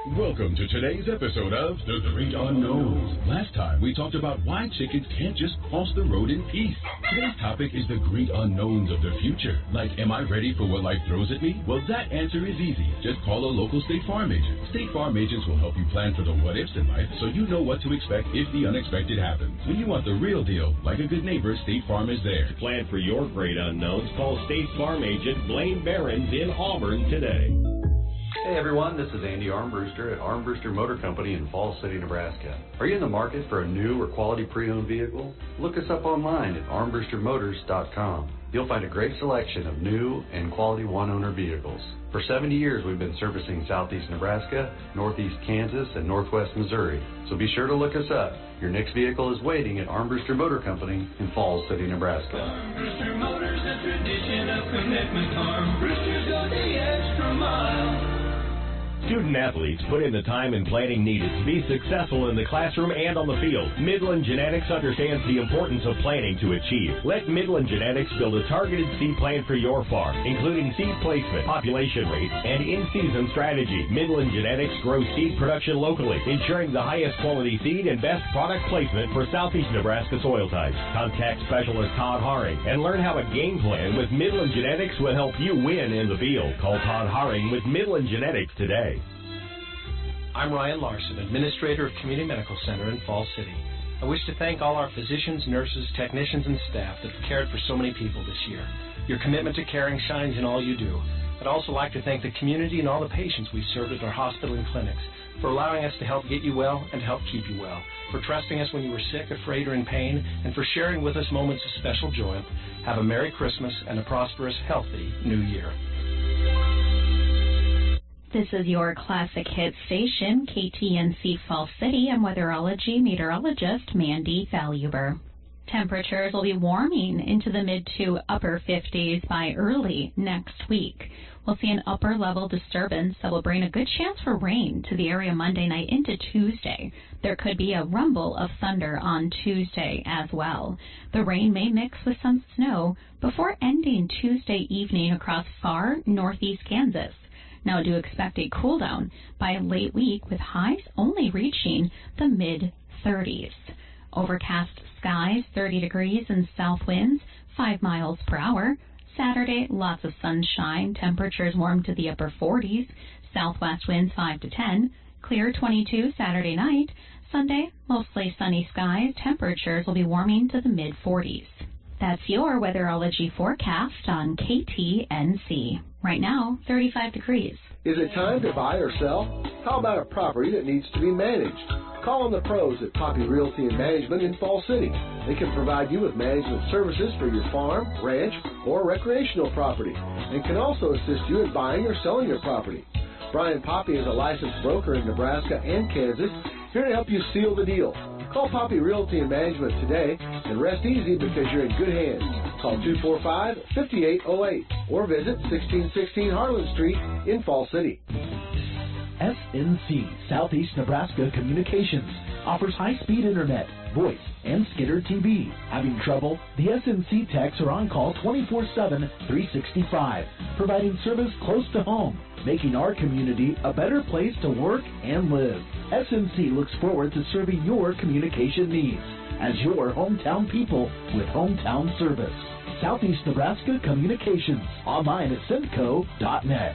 Welcome to today's episode of The Great Unknowns. Last time we talked about why chickens can't just cross the road in peace. Today's topic is the great unknowns of the future. Like, am I ready for what life throws at me? Well, that answer is easy. Just call a local State Farm agent. State Farm agents will help you plan for the what-ifs in life so you know what to expect if the unexpected happens. When you want the real deal, like a good neighbor, State Farm is there. To plan for your great unknowns, call State Farm agent Blaine Behrens in Auburn today. Hey everyone, this is Andy Armbruster at Armbruster Motor Company in Falls City, Nebraska. Are you in the market for a new or quality pre-owned vehicle? Look us up online at armbruster motors dot com. You'll find a great selection of new and quality one-owner vehicles. For seventy years, we've been servicing southeast Nebraska, northeast Kansas, and northwest Missouri. So be sure to look us up. Your next vehicle is waiting at Armbruster Motor Company in Falls City, Nebraska. Armbruster Motors, a tradition of commitment. Armbruster, go the extra mile. Student athletes put in the time and planning needed to be successful in the classroom and on the field. Midland Genetics understands the importance of planning to achieve. Let Midland Genetics build a targeted seed plan for your farm, including seed placement, population rate, and in-season strategy. Midland Genetics grows seed production locally, ensuring the highest quality seed and best product placement for southeast Nebraska soil types. Contact specialist Todd Haring and learn how a game plan with Midland Genetics will help you win in the field. Call Todd Haring with Midland Genetics today. I'm Ryan Larson, Administrator of Community Medical Center in Falls City. I wish to thank all our physicians, nurses, technicians, and staff that have cared for so many people this year. Your commitment to caring shines in all you do. I'd also like to thank the community and all the patients we've served at our hospital and clinics for allowing us to help get you well and to help keep you well, for trusting us when you were sick, afraid, or in pain, and for sharing with us moments of special joy. Have a Merry Christmas and a prosperous, healthy New Year. This is your classic hit station, K T N C Falls City. I'm weatherology meteorologist Mandy Valuber. Temperatures will be warming into the mid to upper fifties by early next week. We'll see an upper level disturbance that will bring a good chance for rain to the area Monday night into Tuesday. There could be a rumble of thunder on Tuesday as well. The rain may mix with some snow before ending Tuesday evening across far northeast Kansas. Now do expect a cool down by late week with highs only reaching the mid thirties. Overcast skies, thirty degrees, and south winds, five miles per hour. Saturday, lots of sunshine, temperatures warm to the upper forties. Southwest winds five to ten. Clear twenty-two Saturday night. Sunday, mostly sunny skies, temperatures will be warming to the mid forties. That's your weatherology forecast on K T N C. Right now, thirty-five degrees. Is it time to buy or sell? How about a property that needs to be managed? Call on the pros at Poppy Realty and Management in Falls City. They can provide you with management services for your farm, ranch, or recreational property, and can also assist you in buying or selling your property. Brian Poppy is a licensed broker in Nebraska and Kansas, here to help you seal the deal. Call Poppy Realty and Management today and rest easy because you're in good hands. Call two four five, five eight zero eight or visit sixteen sixteen Harlan Street in Falls City. S N C, Southeast Nebraska Communications, offers high-speed internet, voice, and Skitter T V. Having trouble? The S N C techs are on call twenty-four seven, three sixty-five, providing service close to home, making our community a better place to work and live. S N C looks forward to serving your communication needs as your hometown people with hometown service. Southeast Nebraska Communications, online at simco dot net.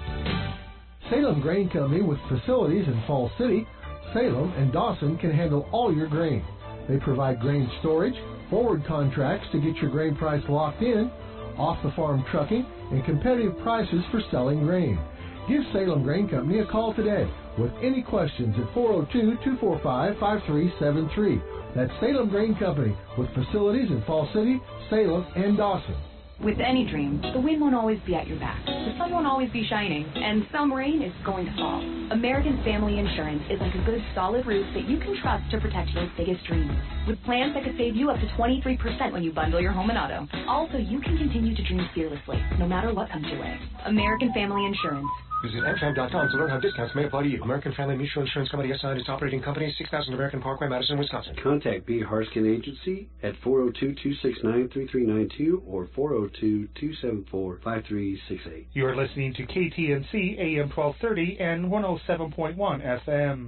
Salem Grain Company, with facilities in Falls City, Salem, and Dawson, can handle all your grain. They provide grain storage, forward contracts to get your grain price locked in, off-the-farm trucking, and competitive prices for selling grain. Give Salem Grain Company a call today with any questions at four oh two, two four five, five three seven three. That's Salem Grain Company, with facilities in Falls City, Salem, and Dawson. With any dream, the wind won't always be at your back, the sun won't always be shining, and some rain is going to fall. American Family Insurance is like a good solid roof that you can trust to protect your biggest dreams. With plans that could save you up to twenty-three percent when you bundle your home and auto. Also, you can continue to dream fearlessly, no matter what comes your way. American Family Insurance. Visit amtrak dot com to learn how discounts may apply to you. American Family Mutual Insurance Company assigned its operating company, six thousand American Parkway, Madison, Wisconsin. Contact B. Harskin Agency at four oh two, two six nine, three three nine two or four oh two, two seven four, five three six eight. You are listening to K T N C A M twelve thirty and one oh seven point one F M.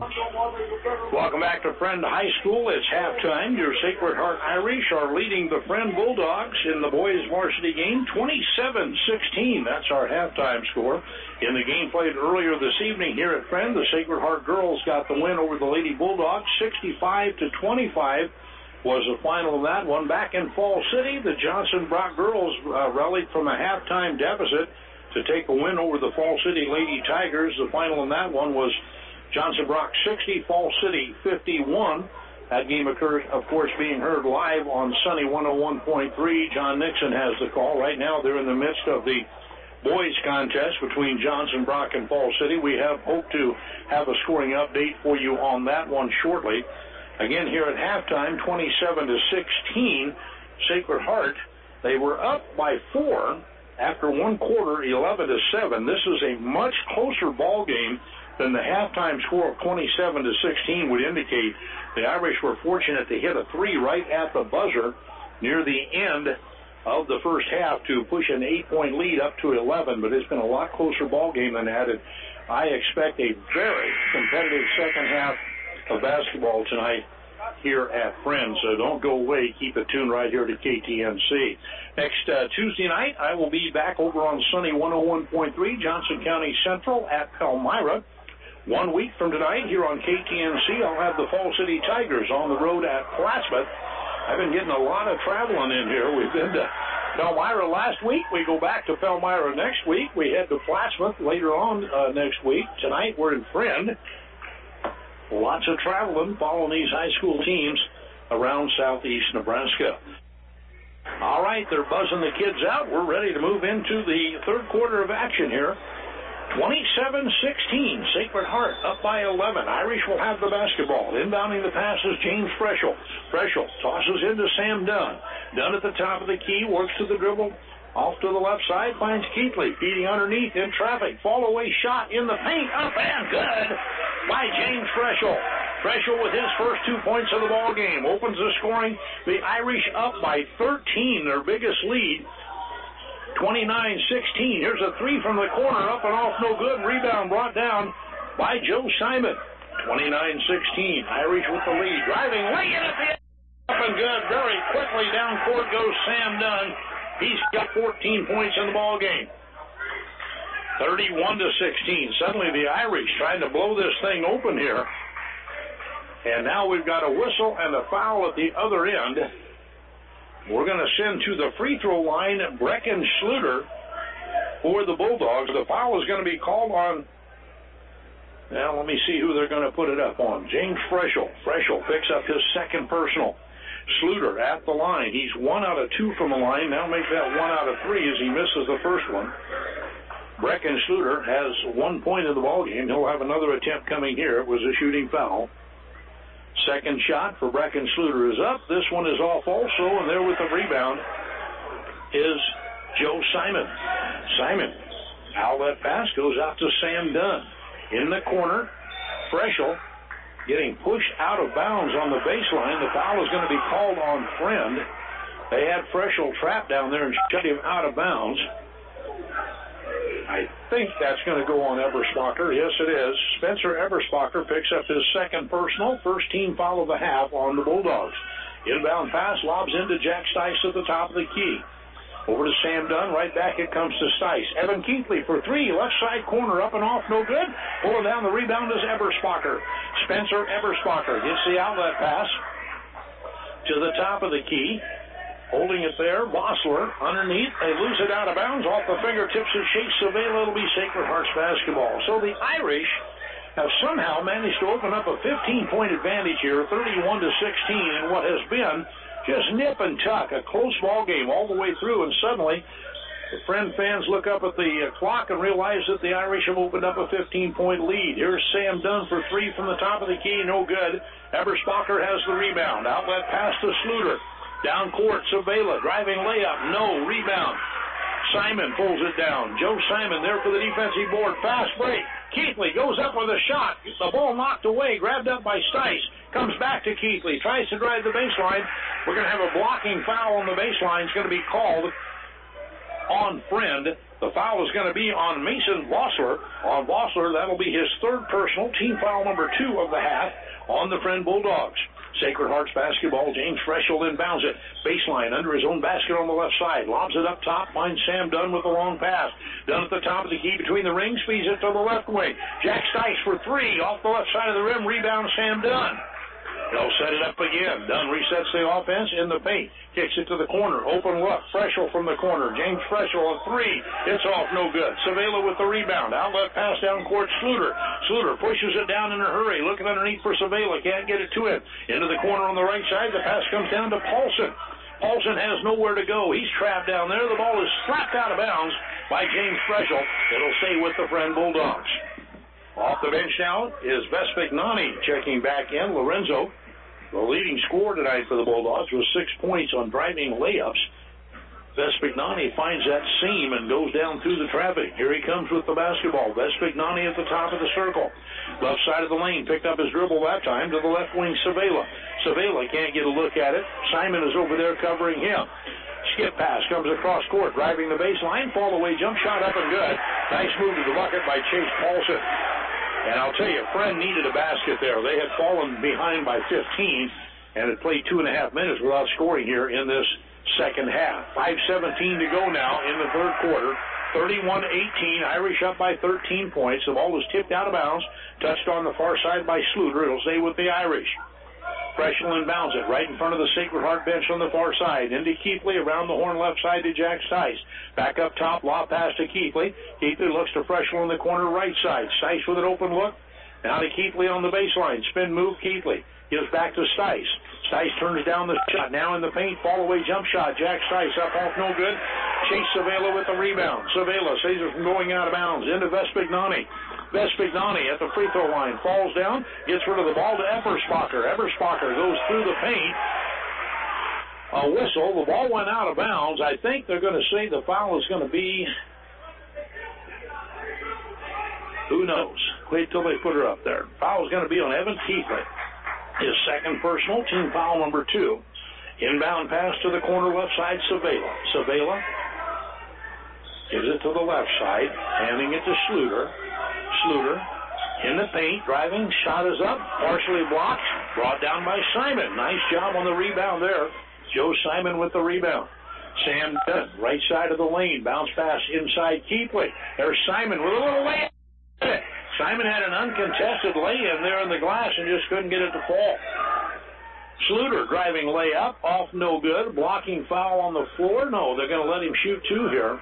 Welcome back to Friend High School. It's halftime. Your Sacred Heart Irish are leading the Friend Bulldogs in the boys varsity game twenty-seven sixteen. That's our halftime score. In the game played earlier this evening here at Friend, the Sacred Heart girls got the win over the Lady Bulldogs. sixty-five to twenty-five was the final of that one. Back in Fall City, the Johnson Brock girls uh, rallied from a halftime deficit to take a win over the Fall City Lady Tigers. The final in that one was Johnson Brock sixty, Fall City fifty-one. That game occurred, of course, being heard live on Sunny one oh one point three. John Nixon has the call. Right now they're in the midst of the boys contest between Johnson Brock and Fall City. We have hoped to have a scoring update for you on that one shortly. Again, here at halftime, twenty-seven to sixteen, Sacred Heart. They were up by four after one quarter, eleven to seven. This is a much closer ball game than the halftime score of twenty-seven to sixteen would indicate. The Irish were fortunate to hit a three right at the buzzer near the end of the first half to push an eight-point lead up to eleven, but it's been a lot closer ball game than that. And I expect a very competitive second half of basketball tonight here at Friends. So don't go away. Keep it tuned right here to K T N C. Next uh, Tuesday night, I will be back over on Sunny one oh one point three, Johnson County Central at Palmyra. One week from tonight here on K T N C, I'll have the Fall City Tigers on the road at Plattsmouth. I've been getting a lot of traveling in here. We've been to Palmyra last week. We go back to Palmyra next week. We head to Plattsmouth later on uh, next week. Tonight we're in Friend. Lots of traveling following these high school teams around southeast Nebraska. All right, they're buzzing the kids out. We're ready to move into the third quarter of action here. twenty-seven sixteen, Sacred Heart up by eleven. Irish will have the basketball. Inbounding the pass is James Freschel. Freschel tosses into Sam Dunn. Dunn at the top of the key, works to the dribble. Off to the left side, finds Keithley. Feeding underneath in traffic. Fall away shot in the paint. Up and good by James Freschel. Freschel with his first two points of the ball game. Opens the scoring. The Irish up by thirteen, their biggest lead. twenty-nine sixteen. Here's a three from the corner. Up and off, no good. Rebound brought down by Joe Simon. twenty-nine sixteen. Irish with the lead. Driving way in at the end. Up and good. Very quickly down court goes Sam Dunn. He's got fourteen points in the ball game. thirty-one to sixteen. Suddenly the Irish trying to blow this thing open here. And now we've got a whistle and a foul at the other end. We're going to send to the free throw line Brecken Schluter for the Bulldogs. The foul is going to be called on, now let me see who they're going to put it up on. James Freschel. Freschel picks up his second personal. Schluter at the line. He's one out of two from the line. Now make that one out of three as he misses the first one. Brecken Schluter has one point in the ballgame. He'll have another attempt coming here. It was a shooting foul. Second shot for Brecken Schluter is up. This one is off also, and there with the rebound is Joe Simon. Simon, outlet pass goes out to Sam Dunn. In the corner, Freschel getting pushed out of bounds on the baseline. The foul is going to be called on Friend. They had Freschel trapped down there and shut him out of bounds. I think that's going to go on Eberspacher. Yes, it is. Spencer Eberspacher picks up his second personal. First team foul of the half on the Bulldogs. Inbound pass lobs into Jack Stice at the top of the key. Over to Sam Dunn. Right back it comes to Stice. Evan Keithley for three. Left side corner. Up and off. No good. Pulling down the rebound is Eberspacher. Spencer Eberspacher gets the outlet pass to the top of the key. Holding it there. Bossler underneath. They lose it out of bounds. Off the fingertips of Chase Savela. It'll be Sacred Hearts basketball. So the Irish have somehow managed to open up a fifteen-point advantage here, thirty-one to sixteen, in what has been just nip and tuck, a close ball game all the way through, and suddenly the Friend fans look up at the uh, clock and realize that the Irish have opened up a fifteen-point lead. Here's Sam Dunn for three from the top of the key, no good. Eberspacher has the rebound. Outlet pass to Schluter. Down court, Savela, driving layup, no, rebound. Simon pulls it down. Joe Simon there for the defensive board. Fast break. Keithley goes up with a shot. The ball knocked away, grabbed up by Stice. Comes back to Keithley. Tries to drive the baseline. We're going to have a blocking foul on the baseline. It's going to be called on Friend. The foul is going to be on Mason Vossler. On Vossler, that'll be his third personal, team foul number two of the half on the Friend Bulldogs. Sacred Hearts basketball. James Freschel inbounds it. Baseline under his own basket on the left side. Lobs it up top. Finds Sam Dunn with a long pass. Dunn at the top of the key between the rings. Feeds it to the left wing. Jack Stice for three. Off the left side of the rim. Rebound Sam Dunn. They'll set it up again. Dunn resets the offense in the paint. Kicks it to the corner. Open look. Freschel from the corner. James Freschel a three. It's off. No good. Savela with the rebound. Outlet pass down court. Sluter. Sluter pushes it down in a hurry. Looking underneath for Savela. Can't get it to him. Into the corner on the right side. The pass comes down to Paulson. Paulson has nowhere to go. He's trapped down there. The ball is slapped out of bounds by James Freschel. It'll stay with the Friend Bulldogs. Off the bench now is Vespignani checking back in. Lorenzo, the leading scorer tonight for the Bulldogs, with six points on driving layups. Vespignani finds that seam and goes down through the traffic. Here he comes with the basketball. Vespignani at the top of the circle. Left side of the lane, picked up his dribble that time to the left wing, Savela. Savela can't get a look at it. Simon is over there covering him. Skip pass comes across court, driving the baseline. Fall away jump shot up and good. Nice move to the bucket by Chase Paulson. And I'll tell you, Friend needed a basket there. They had fallen behind by fifteen and had played two and a half minutes without scoring here in this second half. five seventeen to go now in the third quarter. thirty-one eighteen, Irish up by thirteen points. The ball was tipped out of bounds, touched on the far side by Sluter. It'll stay with the Irish. Freschel inbounds it right in front of the Sacred Heart bench on the far side. Into Keithley, around the horn left side to Jack Stice. Back up top, lob pass to Keithley. Keithley looks to Freschel in the corner right side. Stice with an open look. Now to Keithley on the baseline. Spin move, Keithley. Gives back to Stice. Stice turns down the shot. Now in the paint, fall away jump shot. Jack Stice up off, no good. Chase Savela with the rebound. Savela saves it from going out of bounds. Into Vespignani. Vespignani at the free throw line. Falls down, gets rid of the ball to Eberspacher. Eberspacher goes through the paint. A whistle. The ball went out of bounds. I think they're going to say the foul is going to be... Who knows? Wait till they put her up there. Foul is going to be on Evan Keithley. His second personal, team foul number two. Inbound pass to the corner left side, Savela. Savela gives it to the left side, handing it to Sluter. Sluter in the paint, driving, shot is up, partially blocked, brought down by Simon. Nice job on the rebound there. Joe Simon with the rebound. Sam Dunn, right side of the lane, bounce pass inside Keithley. There's Simon with a little lay. Simon had an uncontested lay-in there in the glass and just couldn't get it to fall. Sluter driving layup, off no good. Blocking foul on the floor. No, they're going to let him shoot two here.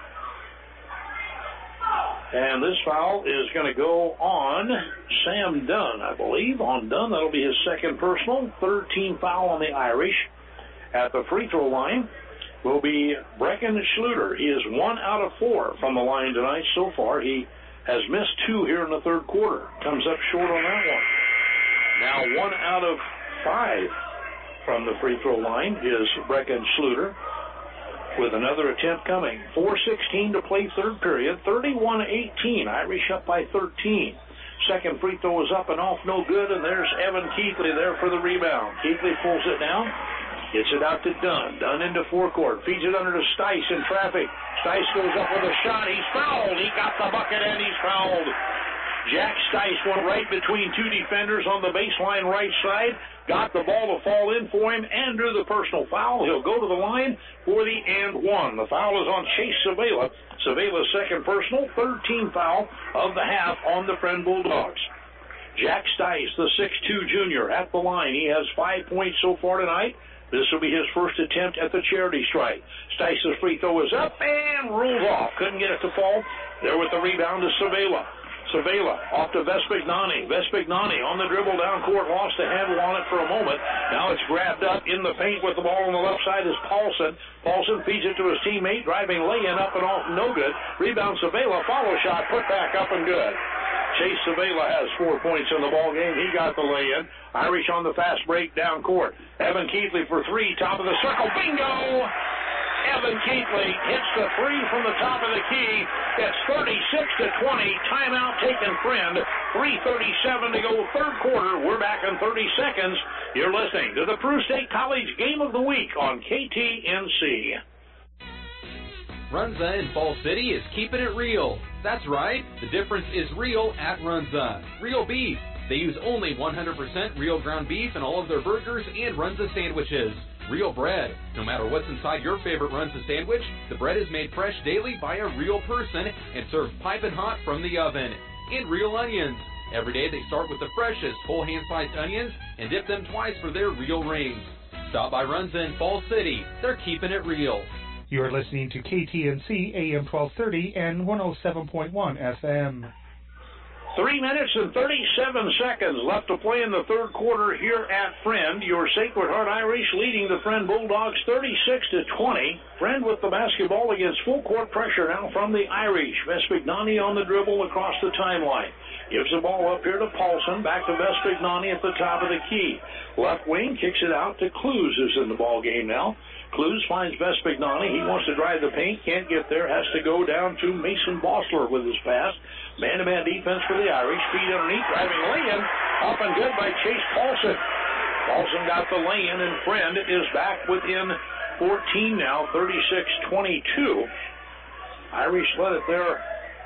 And this foul is going to go on Sam Dunn, I believe. On Dunn, that'll be his second personal. Third team foul on the Irish. At the free throw line will be Brecken Sluter. He is one out of four from the line tonight so far. He has missed two here in the third quarter. Comes up short on that one. Now one out of five from the free throw line is Brecken Sluter, with another attempt coming. four sixteen to play third period. thirty-one eighteen. Irish up by thirteen. Second free throw is up and off, no good, and there's Evan Keithley there for the rebound. Keithley pulls it down. Gets it out to Dunn. Dunn into forecourt. Feeds it under to Stice in traffic. Stice goes up with a shot. He's fouled. He got the bucket and he's fouled. Jack Stice went right between two defenders on the baseline right side. Got the ball to fall in for him and drew the personal foul. He'll go to the line for the and one. The foul is on Chase Savela. Savela's second personal, third team foul of the half on the Friend Bulldogs. Jack Stice, the six two junior, at the line. He has five points so far tonight. This will be his first attempt at the charity strike. Stice's free throw is up and rolls off. Couldn't get it to fall. There with the rebound is Savela. Savela off to Vespignani. Vespignani on the dribble down court, lost the handle on it for a moment. Now it's grabbed up in the paint with the ball on the left side is Paulson. Paulson feeds it to his teammate, driving lay-in up and off, no good. Rebound Savela, follow shot, put back up and good. Chase Savela has four points in the ball game. He got the lay-in. Irish on the fast break down court. Evan Keithley for three, top of the circle. Bingo! Evan Keithley hits the three from the top of the key. It's thirty-six to twenty. Timeout taken, Friend. three thirty-seven to go, third quarter. We're back in thirty seconds. You're listening to the Peru State College Game of the Week on K T N C. Runza in Fall City is keeping it real. That's right. The difference is real at Runza. Real beef. They use only one hundred percent real ground beef in all of their burgers and Runza sandwiches. Real bread. No matter what's inside your favorite Runza sandwich, the bread is made fresh daily by a real person and served piping hot from the oven. And real onions. Every day they start with the freshest whole hand-sliced onions and dip them twice for their real rings. Stop by Runza in Fall City. They're keeping it real. You're listening to K T N C A M twelve thirty and one oh seven point one F M. Three minutes and thirty-seven seconds left to play in the third quarter here at Friend. Your Sacred Heart Irish leading the Friend Bulldogs thirty-six to twenty. Friend with the basketball against full court pressure now from the Irish. Vespignani on the dribble across the timeline. Gives the ball up here to Paulson. Back to Vespignani at the top of the key. Left wing kicks it out to Clues, who's in the ball game now. Clues finds Vespignani. He wants to drive the paint. Can't get there. Has to go down to Mason Bossler with his pass. Man-to-man defense for the Irish. Feet underneath. Driving lay-in. Up and good by Chase Paulson. Paulson got the lay-in, and Friend is back within fourteen now. thirty-six twenty-two. Irish led it there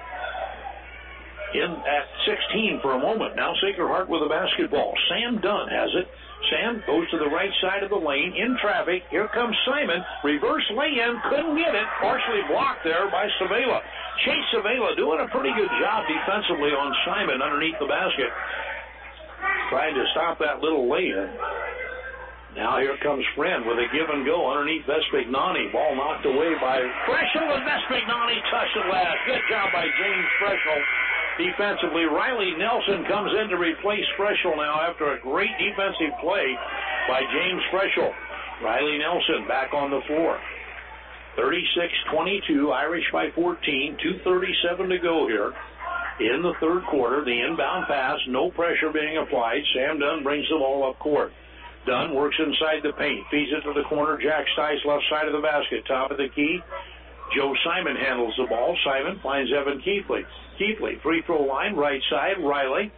in at sixteen for a moment. Now Sacred Heart with the basketball. Sam Dunn has it. Sam goes to the right side of the lane in traffic. Here comes Simon. Reverse lay-in. Couldn't get it. Partially blocked there by Savela. Chase Savela doing a pretty good job defensively on Simon underneath the basket. Trying to stop that little lay-in. Now here comes Friend with a give and go underneath Vespignani. Ball knocked away by Freschel, and Vespignani touched it last. Good job by James Freschel. Defensively, Riley Nelson comes in to replace Freschel now after a great defensive play by James Freschel. Riley Nelson back on the floor. thirty-six twenty-two, Irish by fourteen, two thirty-seven to go here in the third quarter. The inbound pass, no pressure being applied. Sam Dunn brings the ball up court. Dunn works inside the paint, feeds it to the corner. Jack Stice left side of the basket, top of the key. Joe Simon handles the ball. Simon finds Evan Keithley. Keithley, free throw line, right side, Riley.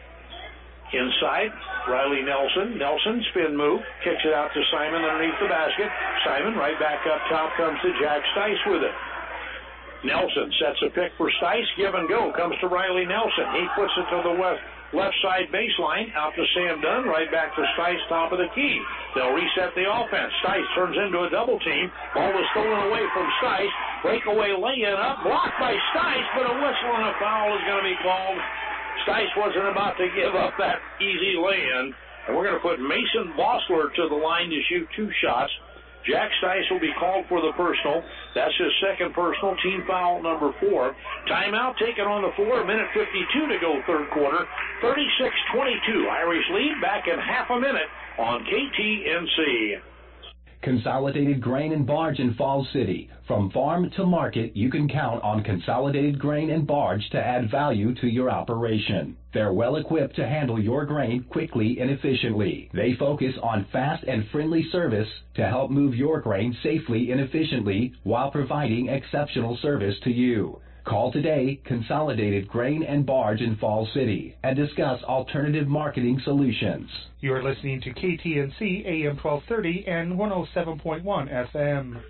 Inside, Riley Nelson. Nelson, spin move, kicks it out to Simon underneath the basket. Simon, right back up top, comes to Jack Stice with it. Nelson sets a pick for Stice, give and go, comes to Riley Nelson. He puts it to the left, left side baseline, out to Sam Dunn, right back to Stice, top of the key. They'll reset the offense. Stice turns into a double team. Ball was stolen away from Stice. Breakaway lay-in up, blocked by Stice, but a whistle and a foul is going to be called. Stice wasn't about to give up that easy lay-in. And we're going to put Mason Bossler to the line to shoot two shots. Jack Stice will be called for the personal. That's his second personal, team foul number four. Timeout taken on the floor, minute fifty-two to go third quarter. thirty-six twenty-two, Irish lead back in half a minute on K T N C. Consolidated Grain and Barge in Falls City. From farm to market, you can count on Consolidated Grain and Barge to add value to your operation. They're well equipped to handle your grain quickly and efficiently. They focus on fast and friendly service to help move your grain safely and efficiently while providing exceptional service to you. Call today, Consolidated Grain and Barge in Falls City, and discuss alternative marketing solutions. You're listening to K T N C A M twelve thirty and one oh seven point one F M.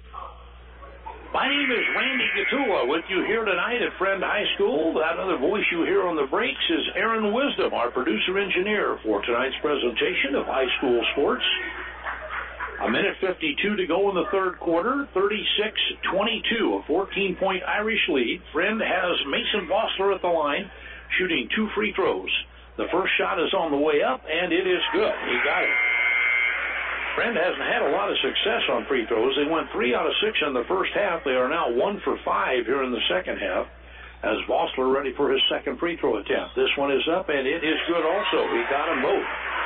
My name is Randy Gatula with you here tonight at Friend High School. That other voice you hear on the breaks is Aaron Wisdom, our producer-engineer for tonight's presentation of high school sports. A minute fifty-two to go in the third quarter, thirty-six twenty-two, a fourteen-point Irish lead. Friend has Mason Bossler at the line, shooting two free throws. The first shot is on the way up, and it is good. He got it. Friend hasn't had a lot of success on free throws. They went three out of six in the first half. They are now one for five here in the second half, as Bossler ready for his second free throw attempt. This one is up, and it is good also. He got them both.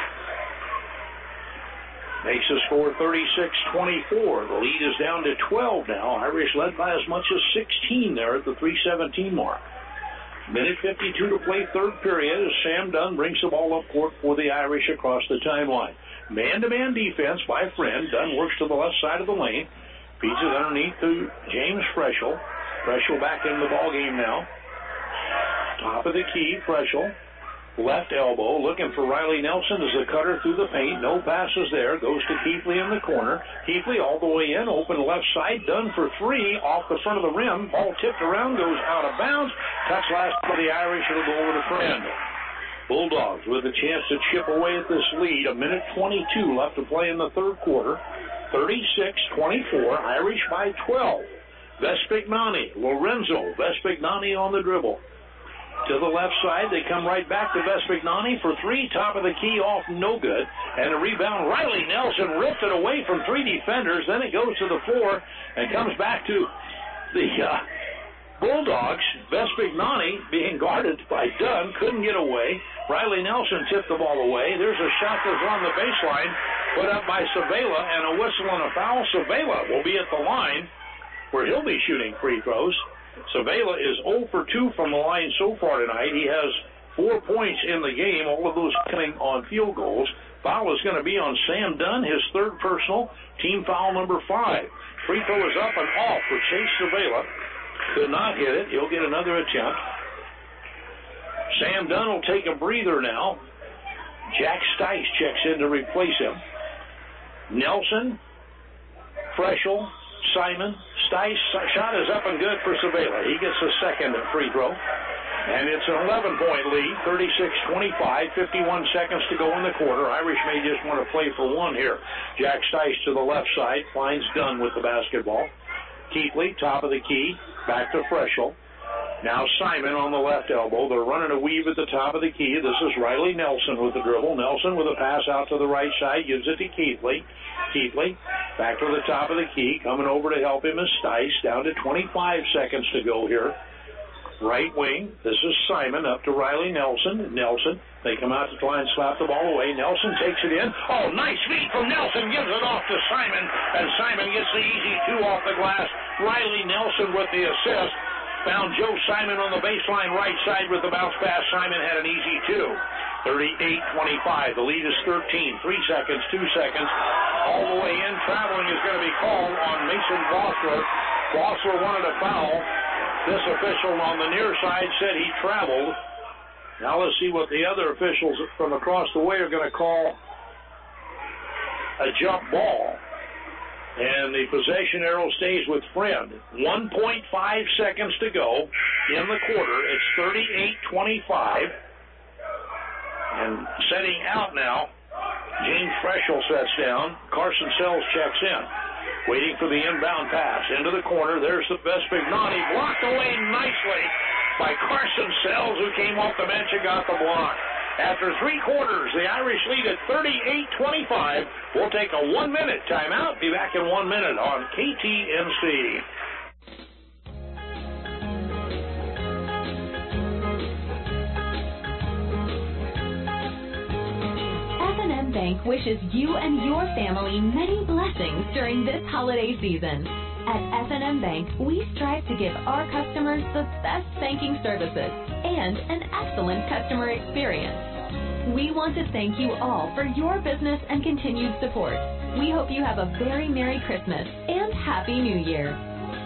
Makes the score thirty-six twenty-four. The lead is down to twelve now. Irish led by as much as sixteen there at the three seventeen mark. Minute fifty-two to play, third period, as Sam Dunn brings the ball up court for the Irish across the timeline. Man-to-man defense by Friend. Dunn works to the left side of the lane. Feeds it underneath to James Freschel. Freschel back in the ball game now. Top of the key, Freschel. Left elbow, looking for Riley Nelson as a cutter through the paint. No passes there. Goes to Keithley in the corner. Keithley all the way in, open left side, done for three, off the front of the rim. Ball tipped around, goes out of bounds. Touch last for the Irish. It'll go over to Friend. Bulldogs with a chance to chip away at this lead. A minute twenty-two left to play in the third quarter. thirty-six twenty-four, Irish by twelve. Vespignani, Lorenzo, Vespignani on the dribble. To the left side, they come right back to Vespignani for three. Top of the key off, no good. And a rebound, Riley Nelson ripped it away from three defenders. Then it goes to the floor and comes back to the uh, Bulldogs. Vespignani being guarded by Dunn, couldn't get away. Riley Nelson tipped the ball away. There's a shot that's on the baseline, put up by Savela, and a whistle and a foul. Savela will be at the line where he'll be shooting free throws. Savela is zero for two from the line so far tonight. He has four points in the game, all of those coming on field goals. Foul is going to be on Sam Dunn, his third personal, team foul number five. Free throw is up and off for Chase Savela. Could not hit it. He'll get another attempt. Sam Dunn will take a breather now. Jack Stice checks in to replace him. Nelson, Freschel, Simon, Stice, shot is up and good for Savela. He gets a second free throw. And it's an eleven-point lead, thirty-six twenty-five, fifty-one seconds to go in the quarter. Irish may just want to play for one here. Jack Stice to the left side, finds Dunn with the basketball. Keithley, top of the key, back to Freschel. Now Simon on the left elbow. They're running a weave at the top of the key. This is Riley Nelson with the dribble. Nelson with a pass out to the right side, gives it to Keithley. Keithley back to the top of the key. Coming over to help him is Stice. Down to twenty-five seconds to go here. Right wing. This is Simon up to Riley Nelson. Nelson. They come out to try and slap the ball away. Nelson takes it in. Oh, nice feed from Nelson. Gives it off to Simon. And Simon gets the easy two off the glass. Riley Nelson with the assist. Found Joe Simon on the baseline right side with the bounce pass. Simon had an easy two. thirty-eight twenty-five. The lead is thirteen. Three seconds, two seconds. All the way in. Traveling is going to be called on Mason Bossler. Bossler wanted a foul. This official on the near side said he traveled. Now let's see what the other officials from across the way are going to call a jump ball. And the possession arrow stays with Friend. one point five seconds to go in the quarter. It's thirty-eight twenty-five. And setting out now, James Freschel sets down. Carson Sells checks in. Waiting for the inbound pass. Into the corner. There's the Vespignani. Blocked away nicely by Carson Sells, who came off the bench and got the block. After three quarters, the Irish lead at thirty-eight twenty-five. We'll take a one-minute timeout. Be back in one minute on K T N C. F and M Bank wishes you and your family many blessings during this holiday season. At F and M Bank, we strive to give our customers the best banking services and an excellent customer experience. We want to thank you all for your business and continued support. We hope you have a very Merry Christmas and Happy New Year.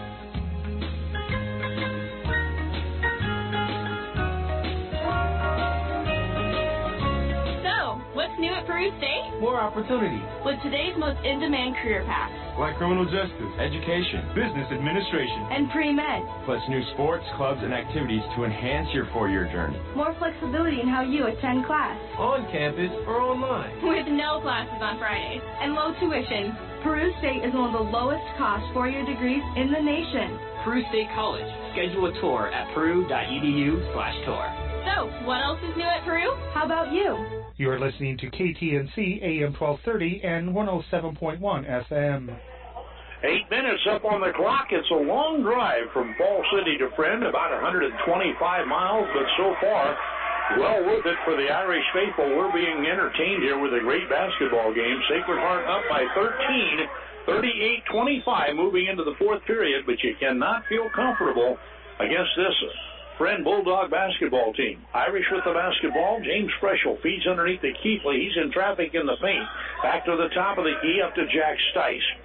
So, what's new at Peru State? More opportunities. With today's most in-demand career paths. Like criminal justice, education, business administration, and pre-med. Plus new sports, clubs, and activities to enhance your four-year journey. More flexibility in how you attend class. On campus or online. With no classes on Fridays and low tuition, Peru State is one of the lowest cost four-year degrees in the nation. Peru State College. Schedule a tour at peru.edu slash tour. So, what else is new at Peru? How about you? You are listening to K T N C A M twelve thirty and one oh seven point one F M. Eight minutes up on the clock. It's a long drive from Fall City to Friend, about one hundred twenty-five miles, but so far, well worth it for the Irish faithful. We're being entertained here with a great basketball game. Sacred Heart up by thirteen, thirty-eight twenty-five, moving into the fourth period, but you cannot feel comfortable against this Friend Bulldog basketball team. Irish with the basketball. James Freschel feeds underneath the Keithley. He's in traffic in the paint. Back to the top of the key, up to Jack Stice.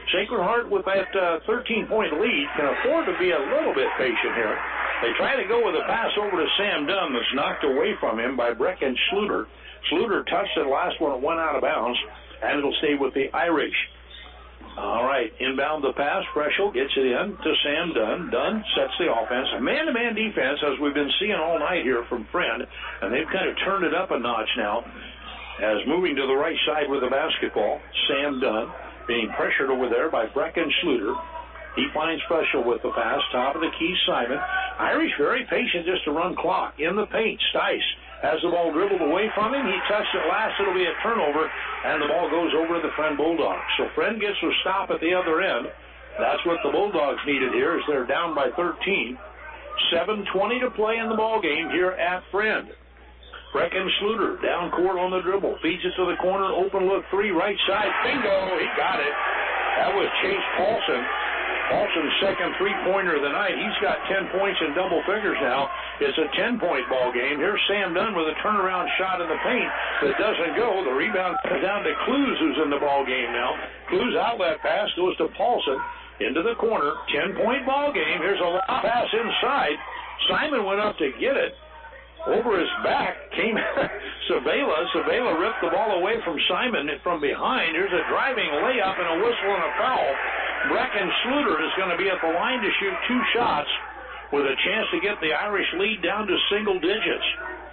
Sacred Heart, with that uh, thirteen-point lead, can afford to be a little bit patient here. They try to go with a pass over to Sam Dunn that's knocked away from him by Brecken Schluter. Schluter touched it last one, it went out of bounds, and it'll stay with the Irish. All right, inbound the pass. Freschel gets it in to Sam Dunn. Dunn sets the offense. A man-to-man defense, as we've been seeing all night here from Friend, and they've kind of turned it up a notch now as moving to the right side with the basketball. Sam Dunn being pressured over there by Brecken Schluter. He finds Freschel with the pass. Top of the key, Simon. Irish very patient just to run clock. In the paint, Stice has the ball dribbled away from him. He touched it last. It'll be a turnover, and the ball goes over to the Friend Bulldogs. So Friend gets a stop at the other end. That's what the Bulldogs needed here, as they're down by thirteen. seven twenty to play in the ball game here at Friend. Brecken Schluter down court on the dribble. Feeds it to the corner. Open look three, right side. Bingo. He got it. That was Chase Paulson. Paulson's second three-pointer of the night. He's got ten points in double figures now. It's a ten-point ball game. Here's Sam Dunn with a turnaround shot in the paint that doesn't go. The rebound comes down to Clues, who's in the ball game now. Clues' outlet pass goes to Paulson into the corner. ten-point ball game. Here's a long pass inside. Simon went up to get it. Over his back came Savela. Savela ripped the ball away from Simon from behind. Here's a driving layup and a whistle and a foul. Brecken Schluter is going to be at the line to shoot two shots with a chance to get the Irish lead down to single digits.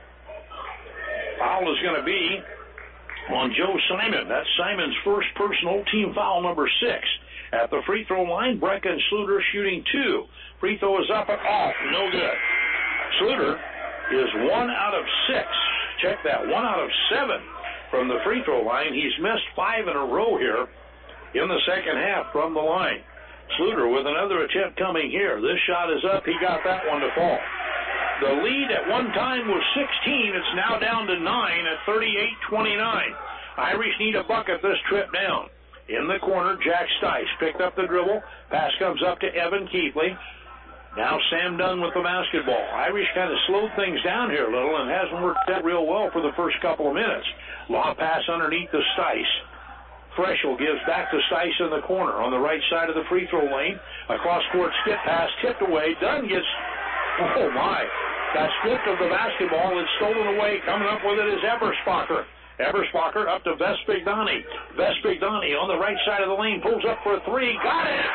Foul is going to be on Joe Simon. That's Simon's first personal, team foul number six. At the free throw line, Brecken Schluter shooting two. Free throw is up and off. No good. Schluter is one out of six. Check that, one out of seven from the free throw line. He's missed five in a row here in the second half from the line. Schluter with another attempt coming here. This shot is up. He got that one to fall. The lead at one time was sixteen. It's now down to nine at thirty-eight twenty-nine. Irish need a bucket this trip down. In the corner, Jack Stice picked up the dribble. Pass comes up to Evan Keithley. Now Sam Dunn with the basketball. Irish kind of slowed things down here a little and hasn't worked out real well for the first couple of minutes. Long pass underneath the Stice. Freschel gives back to Stice in the corner on the right side of the free throw lane. A cross-court skip pass tipped away. Dunn gets, oh my, got stripped of the basketball. It's stolen away. Coming up with it is Eberspacher. Eberspacher up to Vespignani. Vespignani on the right side of the lane. Pulls up for a three. Got it!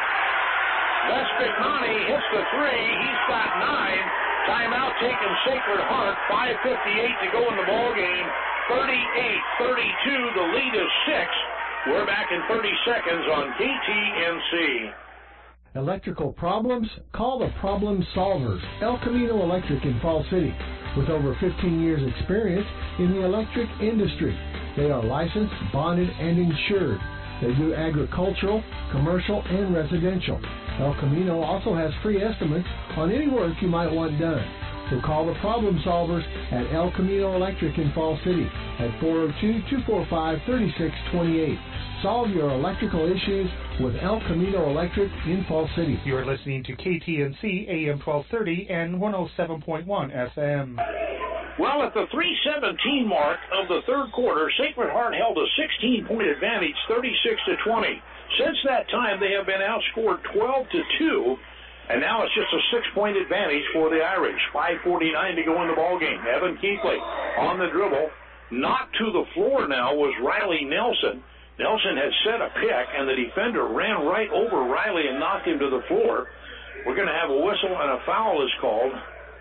Vespignani hits the three. He's got nine. Timeout taken Sacred Heart. five fifty-eight to go in the ball game. thirty-eight thirty-two. The lead is six. We're back in thirty seconds on K T N C. Electrical problems? Call the Problem Solvers. El Camino Electric in Fall City. With over fifteen years experience in the electric industry. They are licensed, bonded, and insured. They do agricultural, commercial, and residential. El Camino also has free estimates on any work you might want done. So call the Problem Solvers at El Camino Electric in Fall City at four oh two, two four five, three six two eight. Solve your electrical issues with El Camino Electric in Fall City. You're listening to K T N C A M twelve thirty and one oh seven point one F M. Well, at the three seventeen mark of the third quarter, Sacred Heart held a sixteen-point advantage, thirty-six to twenty. Since that time, they have been outscored twelve to two, and now it's just a six-point advantage for the Irish. five forty-nine to go in the ballgame. Evan Keithley on the dribble. Knocked to the floor now was Riley Nelson. Nelson had set a pick, and the defender ran right over Riley and knocked him to the floor. We're going to have a whistle, and a foul is called.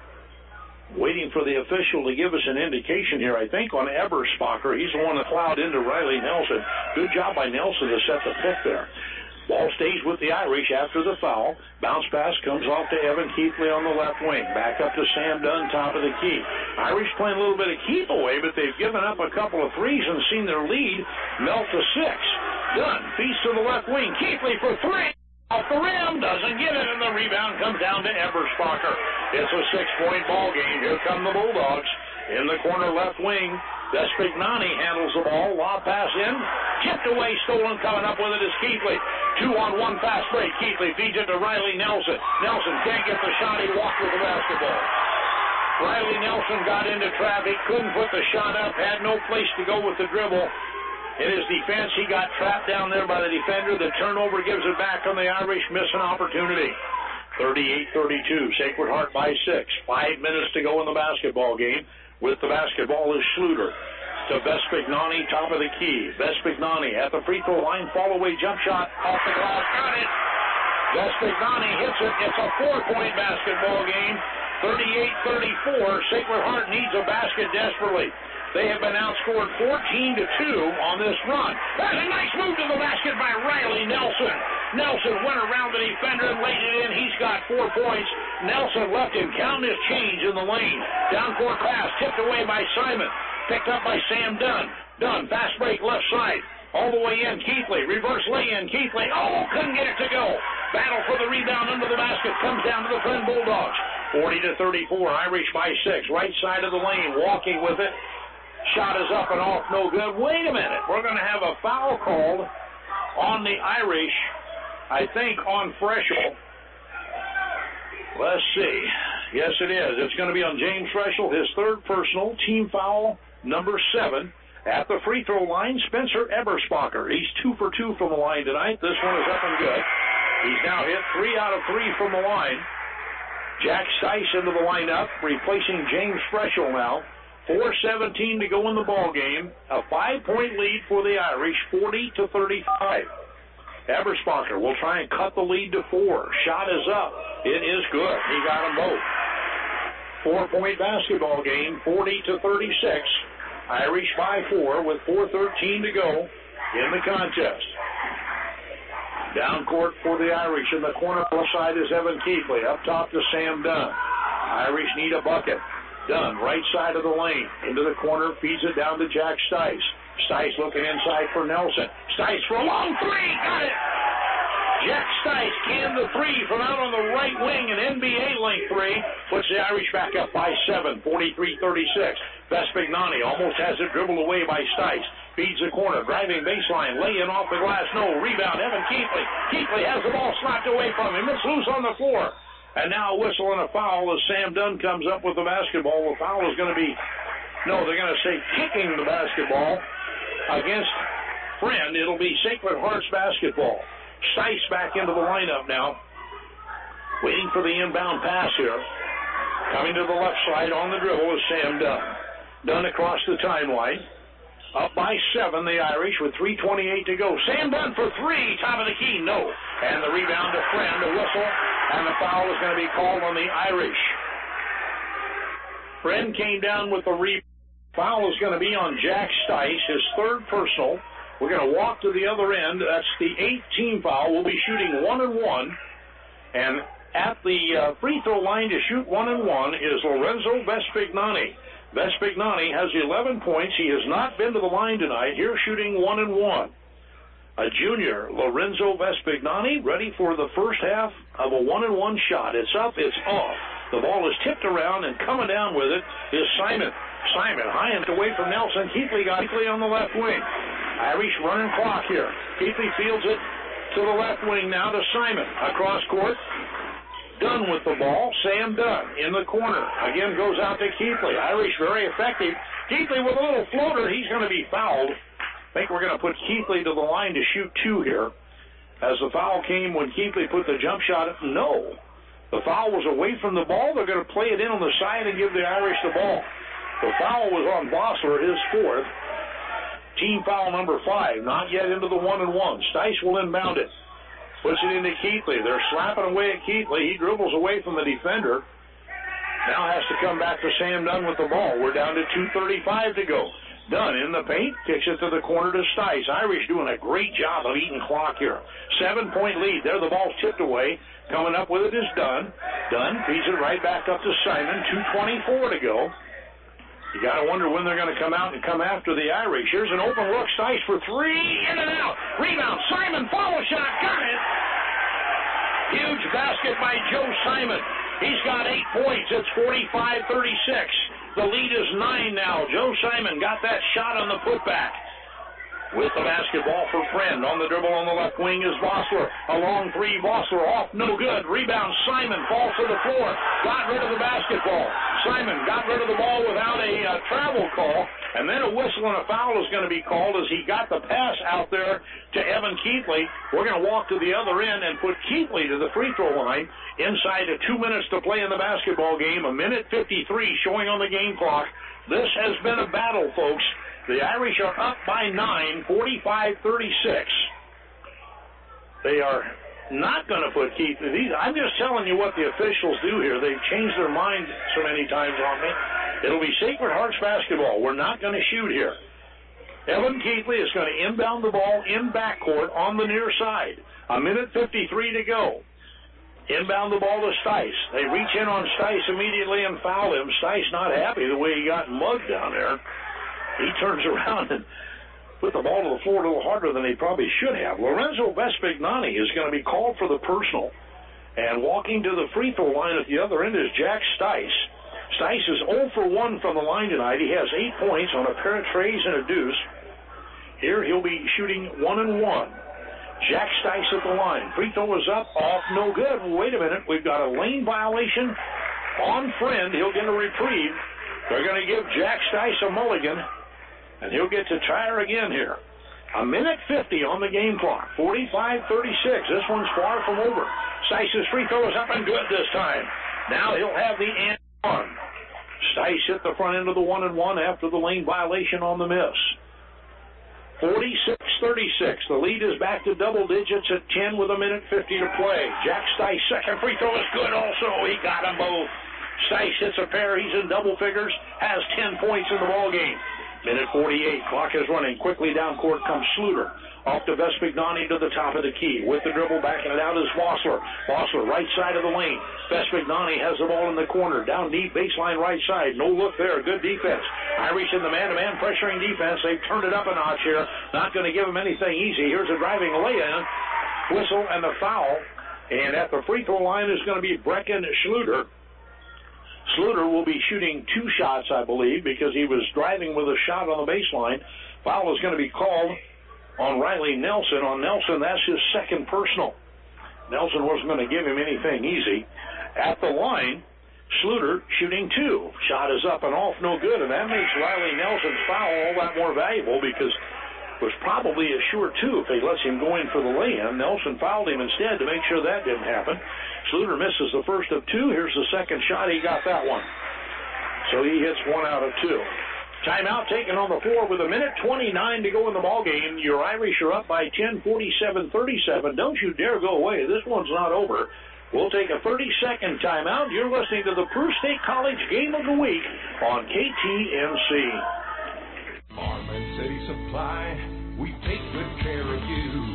Waiting for the official to give us an indication here, I think, on Eberspacher. He's the one that plowed into Riley Nelson. Good job by Nelson to set the pick there. Ball stays with the Irish after the foul. Bounce pass comes off to Evan Keithley on the left wing. Back up to Sam Dunn, top of the key. Irish playing a little bit of keep away, but they've given up a couple of threes and seen their lead melt to six. Dunn feeds to the left wing. Keithley for three. Off the rim, doesn't get it, and the rebound comes down to Eberspacher. It's a six-point ball game. Here come the Bulldogs. In the corner left wing, Vespignani handles the ball. Lob pass in. Tipped away, stolen. Coming up with it is Keithley. Two-on-one fast break. Keithley feeds it to Riley Nelson. Nelson can't get the shot. He walked with the basketball. Riley Nelson got into traffic, couldn't put the shot up, had no place to go with the dribble. in his defense. He got trapped down there by the defender. The turnover gives it back on the Irish. Miss an opportunity. thirty-eight thirty-two. Sacred Heart by six. Five minutes to go in the basketball game. With the basketball is Schluter. To Vespignani, top of the key. Vespignani at the free throw line. Fall away jump shot off the glass. Got it. Vespignani hits it. It's a four-point basketball game. thirty-eight thirty-four. Sacred Heart needs a basket desperately. They have been outscored fourteen to two on this run. There's a nice move to the basket by Riley Nelson. Nelson went around the defender and laid it in. He's got four points. Nelson left him counting his change in the lane. Down court pass, tipped away by Simon. Picked up by Sam Dunn. Dunn, fast break left side. All the way in, Keithley. Reverse lay-in, Keithley. Oh, couldn't get it to go. Battle for the rebound under the basket. Comes down to the Friend Bulldogs. forty to thirty-four. Irish by six. Right side of the lane. Walking with it. Shot is up and off. No good. Wait a minute. We're going to have a foul called on the Irish. I think on Freschel. Let's see. Yes, it is. It's going to be on James Freschel. His third personal. Team foul number seven. At the free throw line, Spencer Eberspacher. He's two for two from the line tonight. This one is up and good. He's now hit three out of three from the line. Jack Stice into the lineup, replacing James Freschel now. four seventeen to go in the ball game. A five-point lead for the Irish, forty to thirty-five. Eberspacher will try and cut the lead to four. Shot is up. It is good. He got them both. Four-point basketball game, forty to thirty-six. Irish by four with four thirteen to go in the contest. Down court for the Irish. In the corner left side is Evan Keithley. Up top to Sam Dunn. Irish need a bucket. Dunn, right side of the lane. Into the corner, feeds it down to Jack Stice. Stice looking inside for Nelson. Stice for a long three. Got it. Jack Stice canned the three from out on the right wing, an N B A-length three. Puts the Irish back up by seven, forty-three thirty-six. Vespignani almost has it dribbled away by Stice. Feeds the corner, driving baseline, laying off the glass. No, rebound, Evan Keithley. Keithley has the ball slapped away from him. It's loose on the floor. And now a whistle and a foul as Sam Dunn comes up with the basketball. The foul is going to be, no, they're going to say kicking the basketball against Friend. It'll be Sacred Heart's basketball. Stice back into the lineup now. Waiting for the inbound pass here. Coming to the left side on the dribble is Sam Dunn. Dunn across the timeline. Up by seven, the Irish with three twenty-eight to go. Sam Dunn for three, top of the key, no. And the rebound to Friend, a whistle, and the foul is going to be called on the Irish. Friend came down with the rebound. Foul is going to be on Jack Stice, his third personal. We're going to walk to the other end. That's the eighth-team foul. We'll be shooting one and one. And at the uh, free throw line to shoot one and one is Lorenzo Vespignani. Vespignani has eleven points. He has not been to the line tonight. Here shooting one and one. A junior, Lorenzo Vespignani, ready for the first half of a one and one shot. It's up, it's off. The ball is tipped around, and coming down with it is Simon. Simon high and away from Nelson. Keithley got Keithley on the left wing. Irish running clock here. Keithley fields it to the left wing now to Simon. Across court. Dunn with the ball. Sam Dunn in the corner. Again goes out to Keithley. Irish very effective. Keithley with a little floater. He's going to be fouled. I think we're going to put Keithley to the line to shoot two here. As the foul came when Keithley put the jump shot up. No. The foul was away from the ball. They're going to play it in on the side and give the Irish the ball. The foul was on Bossler, his fourth. Team foul number five, not yet into the one and one. Stice will inbound it. Puts it into Keithley. They're slapping away at Keithley. He dribbles away from the defender. Now has to come back to Sam Dunn with the ball. We're down to two thirty-five to go. Dunn in the paint, kicks it to the corner to Stice. Irish doing a great job of eating clock here. Seven-point lead. There the ball's tipped away. Coming up with it is Dunn. Dunn feeds it right back up to Simon. two twenty-four to go. You got to wonder when they're going to come out and come after the Irish. Here's an open look. Stice for three. In and out. Rebound. Simon. Follow shot. Got it. Huge basket by Joe Simon. He's got eight points. It's forty-five thirty-six. The lead is nine now. Joe Simon got that shot on the putback. with the basketball for Friend. On the dribble on the left wing is Vossler. A long three, Vossler off, no good. Rebound, Simon falls to the floor. Got rid of the basketball. Simon got rid of the ball without a uh, travel call, and then a whistle and a foul is going to be called as he got the pass out there to Evan Keithley. We're going to walk to the other end and put Keithley to the free throw line inside of two minutes to play in the basketball game. A minute fifty-three showing on the game clock. This has been a battle, folks. The Irish are up by nine, forty-five thirty-six. They are not going to put Keith. These, I'm just telling you what the officials do here. They've changed their mind so many times on me. It'll be Sacred Hearts basketball. We're not going to shoot here. Evan Keithley is going to inbound the ball in backcourt on the near side. A minute fifty-three to go. Inbound the ball to Stice. They reach in on Stice immediately and foul him. Stice not happy the way he got mugged down there. He turns around and put the ball to the floor a little harder than he probably should have. Lorenzo Vespignani is going to be called for the personal. And walking to the free throw line at the other end is Jack Stice. Stice is zero for one from the line tonight. He has eight points on a pair of trays and a deuce. Here he'll be shooting one and one. Jack Stice at the line. Free throw is up, off, no good. Wait a minute, we've got a lane violation on Friend. He'll get a reprieve. They're going to give Jack Stice a mulligan. And he'll get to try her again here. A minute fifty on the game clock. forty-five thirty-six. This one's far from over. Stice's free throw is up and good this time. Now he'll have the and one. Stice hit the front end of the one and one after the lane violation on the miss. forty-six thirty-six. The lead is back to double digits at ten with a minute fifty to play. Jack Stice, second free throw is good also. He got them both. Stice hits a pair. He's in double figures. Has ten points in the ball game. Minute forty-eight. Clock is running. Quickly down court comes Sluter. Off to Vespignani to the top of the key. With the dribble, backing it out is Vossler. Vossler, right side of the lane. Vespignani has the ball in the corner. Down deep, baseline right side. No look there. Good defense. Irish in the man-to-man pressuring defense. They've turned it up a notch here. Not going to give him anything easy. Here's a driving lay-in. Whistle and the foul. And at the free throw line is going to be Brecken Sluter. Sluter will be shooting two shots, I believe, because he was driving with a shot on the baseline. Foul is going to be called on Riley Nelson. On Nelson, that's his second personal. Nelson wasn't going to give him anything easy. At the line, Sluter shooting two. Shot is up and off, no good, and that makes Riley Nelson's foul all that more valuable because it was probably a sure two if they lets him go in for the lay-in. Nelson fouled him instead to make sure that didn't happen. Sluter misses the first of two. Here's the second shot. He got that one. So he hits one out of two. Timeout taken on the floor with a minute twenty-nine to go in the ballgame. Your Irish are up by ten, forty-seven thirty-seven. Don't you dare go away. This one's not over. We'll take a thirty-second timeout. You're listening to the Peru State College Game of the Week on K T N C. Farm and City Supply, we take good care of you.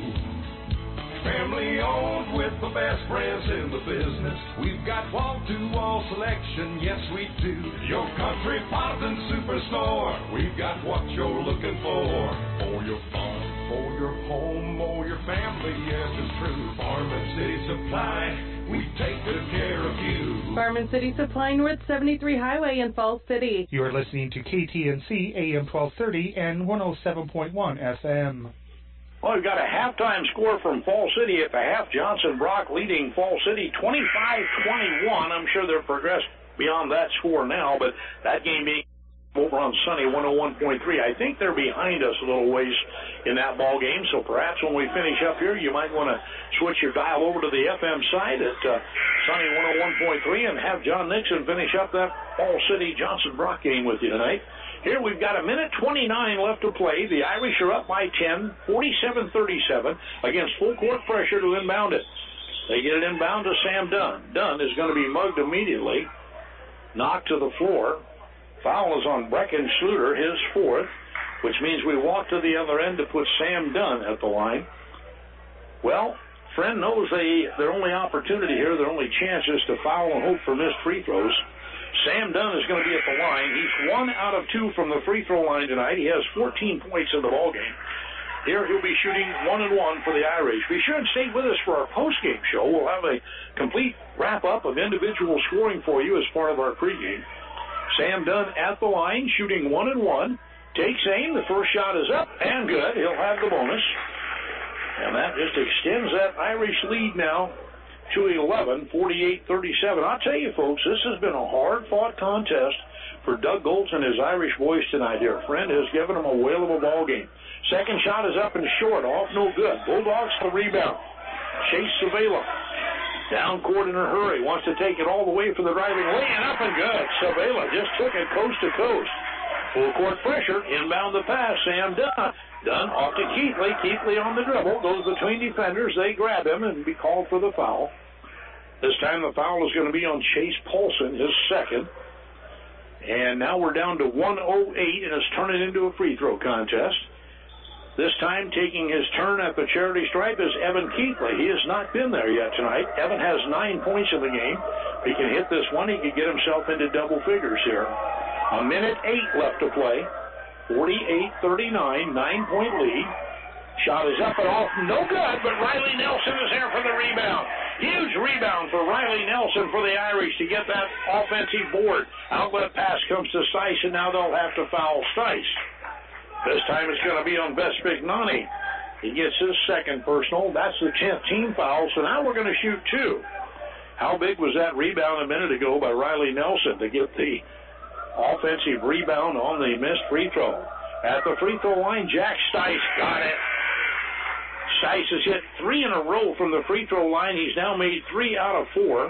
Family owned with the best brands in the business. We've got wall-to-wall selection, yes we do. Your country Potin Superstore. We've got what you're looking for. For your farm, for your home, or your family, yes it's true. Farm and City Supply, we take good care of you. Farm and City Supply, North seventy-three Highway in Falls City. You are listening to K T N C A M twelve thirty and one oh seven point one F M. Well, we've got a halftime score from Fall City at the half. Johnson Brock leading Fall City twenty-five twenty-one. I'm sure they're progressed beyond that score now, but that game being over on Sunny one oh one point three. I think they're behind us a little ways in that ball game, so perhaps when we finish up here, you might want to switch your dial over to the F M side at uh, Sunny one oh one point three and have John Nixon finish up that Fall City Johnson Brock game with you tonight. Here we've got a minute twenty-nine left to play. The Irish are up by ten, forty-seven thirty-seven, against full court pressure to inbound it. They get it inbound to Sam Dunn. Dunn is going to be mugged immediately, knocked to the floor. Foul is on Brecken Sluter, his fourth, which means we walk to the other end to put Sam Dunn at the line. Well, Friend knows they their only opportunity here, their only chance is to foul and hope for missed free throws. Sam Dunn is going to be at the line. He's one out of two from the free throw line tonight. He has fourteen points in the ballgame. Here he'll be shooting one and one for the Irish. Be sure and stay with us for our post-game show. We'll have a complete wrap-up of individual scoring for you as part of our pregame. Sam Dunn at the line, shooting one and one. takes aim. The first shot is up and good. He'll have the bonus. And that just extends that Irish lead now to eleven, forty-eight thirty-seven. I'll tell you, folks, this has been a hard-fought contest for Doug Goltz and his Irish boys tonight here. Friend has given them a whale of a ball game. Second shot is up and short, off no good. Bulldogs the rebound. Chase Savela down court in a hurry. Wants to take it all the way for the driving lane. Up and good. Savela just took it coast to coast. Full court pressure. Inbound the pass. Sam Dunn. Dunn off to Keithley. Keithley on the dribble. Goes between defenders. They grab him and be called for the foul. This time the foul is going to be on Chase Paulson, his second. And now we're down to one oh eight, and it's turning into a free throw contest. This time taking his turn at the charity stripe is Evan Keithley. He has not been there yet tonight. Evan has nine points in the game. If he can hit this one, he could get himself into double figures here. A minute eight left to play. forty-eight thirty-nine, nine-point lead. Shot is up and off. No good, but Riley Nelson is there for the rebound. Huge rebound for Riley Nelson for the Irish to get that offensive board. Outlet pass comes to Stice, and now they'll have to foul Stice. This time it's going to be on Vespignani. He gets his second personal. That's the tenth team foul, so now we're going to shoot two. How big was that rebound a minute ago by Riley Nelson to get the offensive rebound on the missed free throw? At the free throw line, Jack Stice got it. Stice has hit three in a row from the free throw line. He's now made three out of four.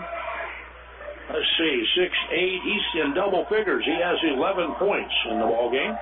Let's see, six, eight. He's in double figures. He has eleven points in the ball game.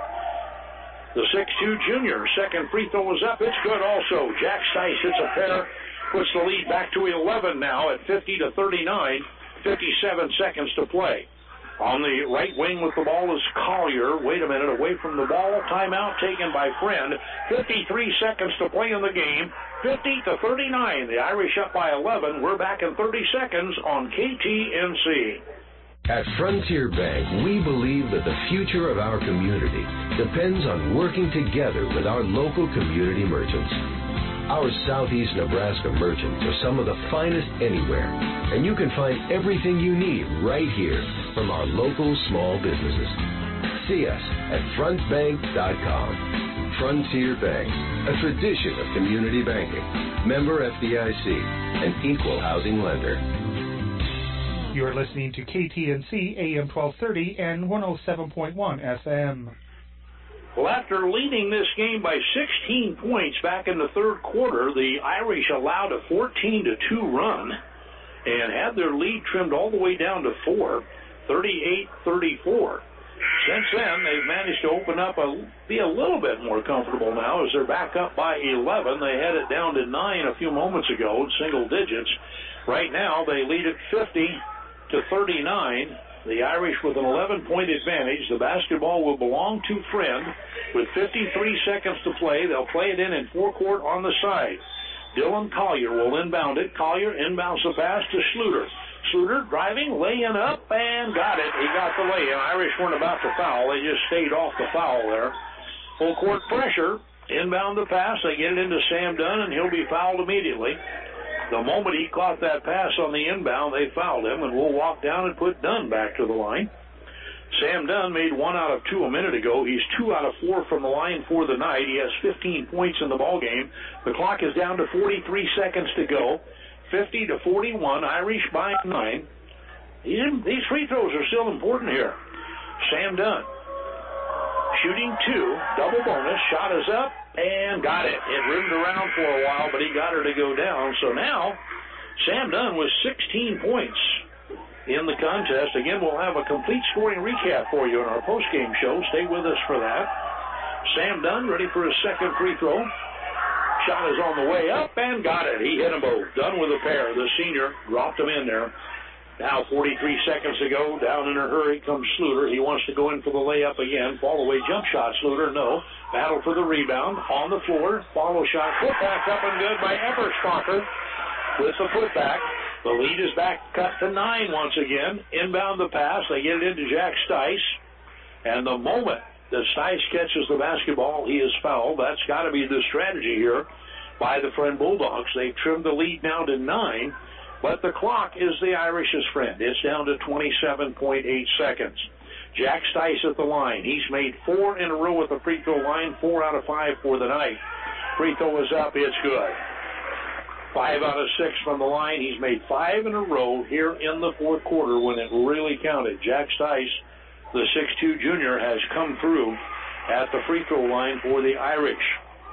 The six two junior, second free throw is up. It's good also. Jack Stice hits a pair, puts the lead back to eleven now at fifty to thirty-nine, fifty-seven seconds to play. On the right wing with the ball is Collier. Wait a minute, away from the ball. Timeout taken by Friend. fifty-three seconds to play in the game. fifty to thirty-nine. The Irish up by eleven. We're back in thirty seconds on K T N C. At Frontier Bank, we believe that the future of our community depends on working together with our local community merchants. Our Southeast Nebraska merchants are some of the finest anywhere, and you can find everything you need right here from our local small businesses. See us at front bank dot com. Frontier Bank, a tradition of community banking. Member F D I C, an equal housing lender. You are listening to K T N C A M twelve thirty and one oh seven point one F M. Well, after leading this game by sixteen points back in the third quarter, the Irish allowed a fourteen to two run and had their lead trimmed all the way down to four, thirty-eight thirty-four. Since then, they've managed to open up, a, be a little bit more comfortable now as they're back up by eleven. They had it down to nine a few moments ago, single digits. Right now, they lead at fifty to thirty-nine. The Irish with an eleven-point advantage. The basketball will belong to Friend with fifty-three seconds to play. They'll play it in in forecourt on the side. Dylan Collier will inbound it. Collier inbounds the pass to Schluter. Schluter driving, laying up, and got it. He got the lay-in. Irish weren't about to foul. They just stayed off the foul there. Full court pressure. Inbound the pass. They get it into Sam Dunn, and he'll be fouled immediately. The moment he caught that pass on the inbound, they fouled him, and we'll walk down and put Dunn back to the line. Sam Dunn made one out of two a minute ago. He's two out of four from the line for the night. He has fifteen points in the ballgame. The clock is down to forty-three seconds to go. fifty to forty-one, Irish by nine. These free throws are still important here. Sam Dunn shooting two, double bonus, shot is up, and got it. It rimmed around for a while, but he got her to go down. So now, Sam Dunn with sixteen points in the contest. Again, we'll have a complete scoring recap for you in our postgame show. Stay with us for that. Sam Dunn ready for his second free throw. Shot is on the way up, and got it. He hit them both. Dunn with a pair. The senior dropped them in there. Now forty-three seconds to go. Down in a hurry comes Schluter. He wants to go in for the layup again. Fall away jump shot. Schluter, no. Battle for the rebound. On the floor. Follow shot. Put back up and good by Eberspacher with the putback. The lead is back cut to nine once again. Inbound the pass. They get it into Jack Stice. And the moment that Stice catches the basketball, he is fouled. That's got to be the strategy here by the Friend Bulldogs. They've trimmed the lead now to nine. But the clock is the Irish's friend. It's down to twenty-seven point eight seconds. Jack Stice at the line. He's made four in a row at the free throw line, four out of five for the night. Free throw is up. It's good. Five out of six from the line. He's made five in a row here in the fourth quarter when it really counted. Jack Stice, the six two junior, has come through at the free throw line for the Irish.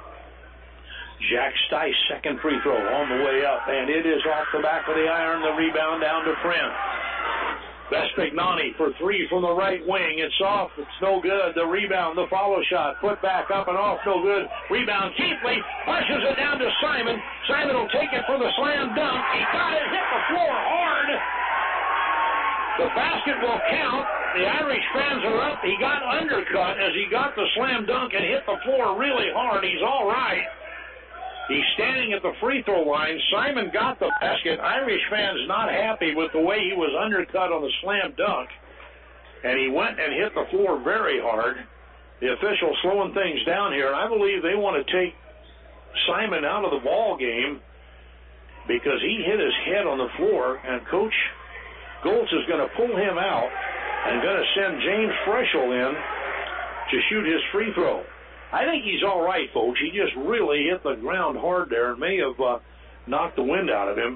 Jack Stice, second free throw on the way up, and it is off the back of the iron. The rebound down to Friend. Vespignani for three from the right wing. It's off. It's no good. The rebound, the follow shot, put back up and off, no good. Rebound, Keithley pushes it down to Simon. Simon will take it for the slam dunk. He got it, hit the floor hard. The basket will count. The Irish fans are up. He got undercut as he got the slam dunk and hit the floor really hard. He's all right. He's standing at the free throw line. Simon got the basket. Irish fans not happy with the way he was undercut on the slam dunk. And he went and hit the floor very hard. The official slowing things down here. And I believe they want to take Simon out of the ball game because he hit his head on the floor. And Coach Goltz is going to pull him out and going to send James Freschel in to shoot his free throw. I think he's all right, folks. He just really hit the ground hard there and may have uh, knocked the wind out of him.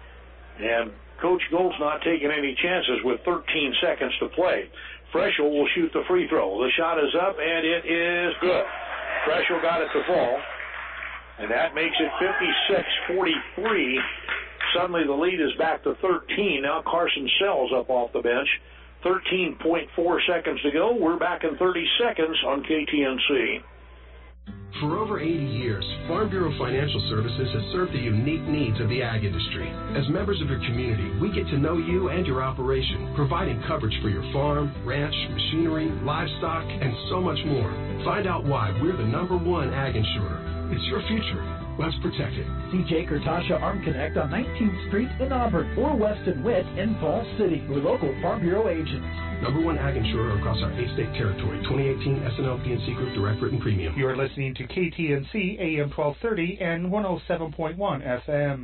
And Coach Gold's not taking any chances with thirteen seconds to play. Freschel will shoot the free throw. The shot is up, and it is good. Freschel got it to fall, and that makes it fifty-six forty-three. Suddenly the lead is back to thirteen. Now Carson Sells up off the bench. thirteen point four seconds to go. We're back in thirty seconds on K T N C. For over eighty years, Farm Bureau Financial Services has served the unique needs of the ag industry. As members of your community, we get to know you and your operation, providing coverage for your farm, ranch, machinery, livestock, and so much more. Find out why we're the number one ag insurer. It's your future. Let's protect it. See Jake or Tasha Arm Connect on nineteenth Street in Auburn or Weston Witt in Falls City. We're local Farm Bureau agents. Number one ag insurer across our eight-state territory. twenty eighteen S N L P N C Group Direct Written Premium. You're listening to K T N C A M twelve thirty and one oh seven point one F M.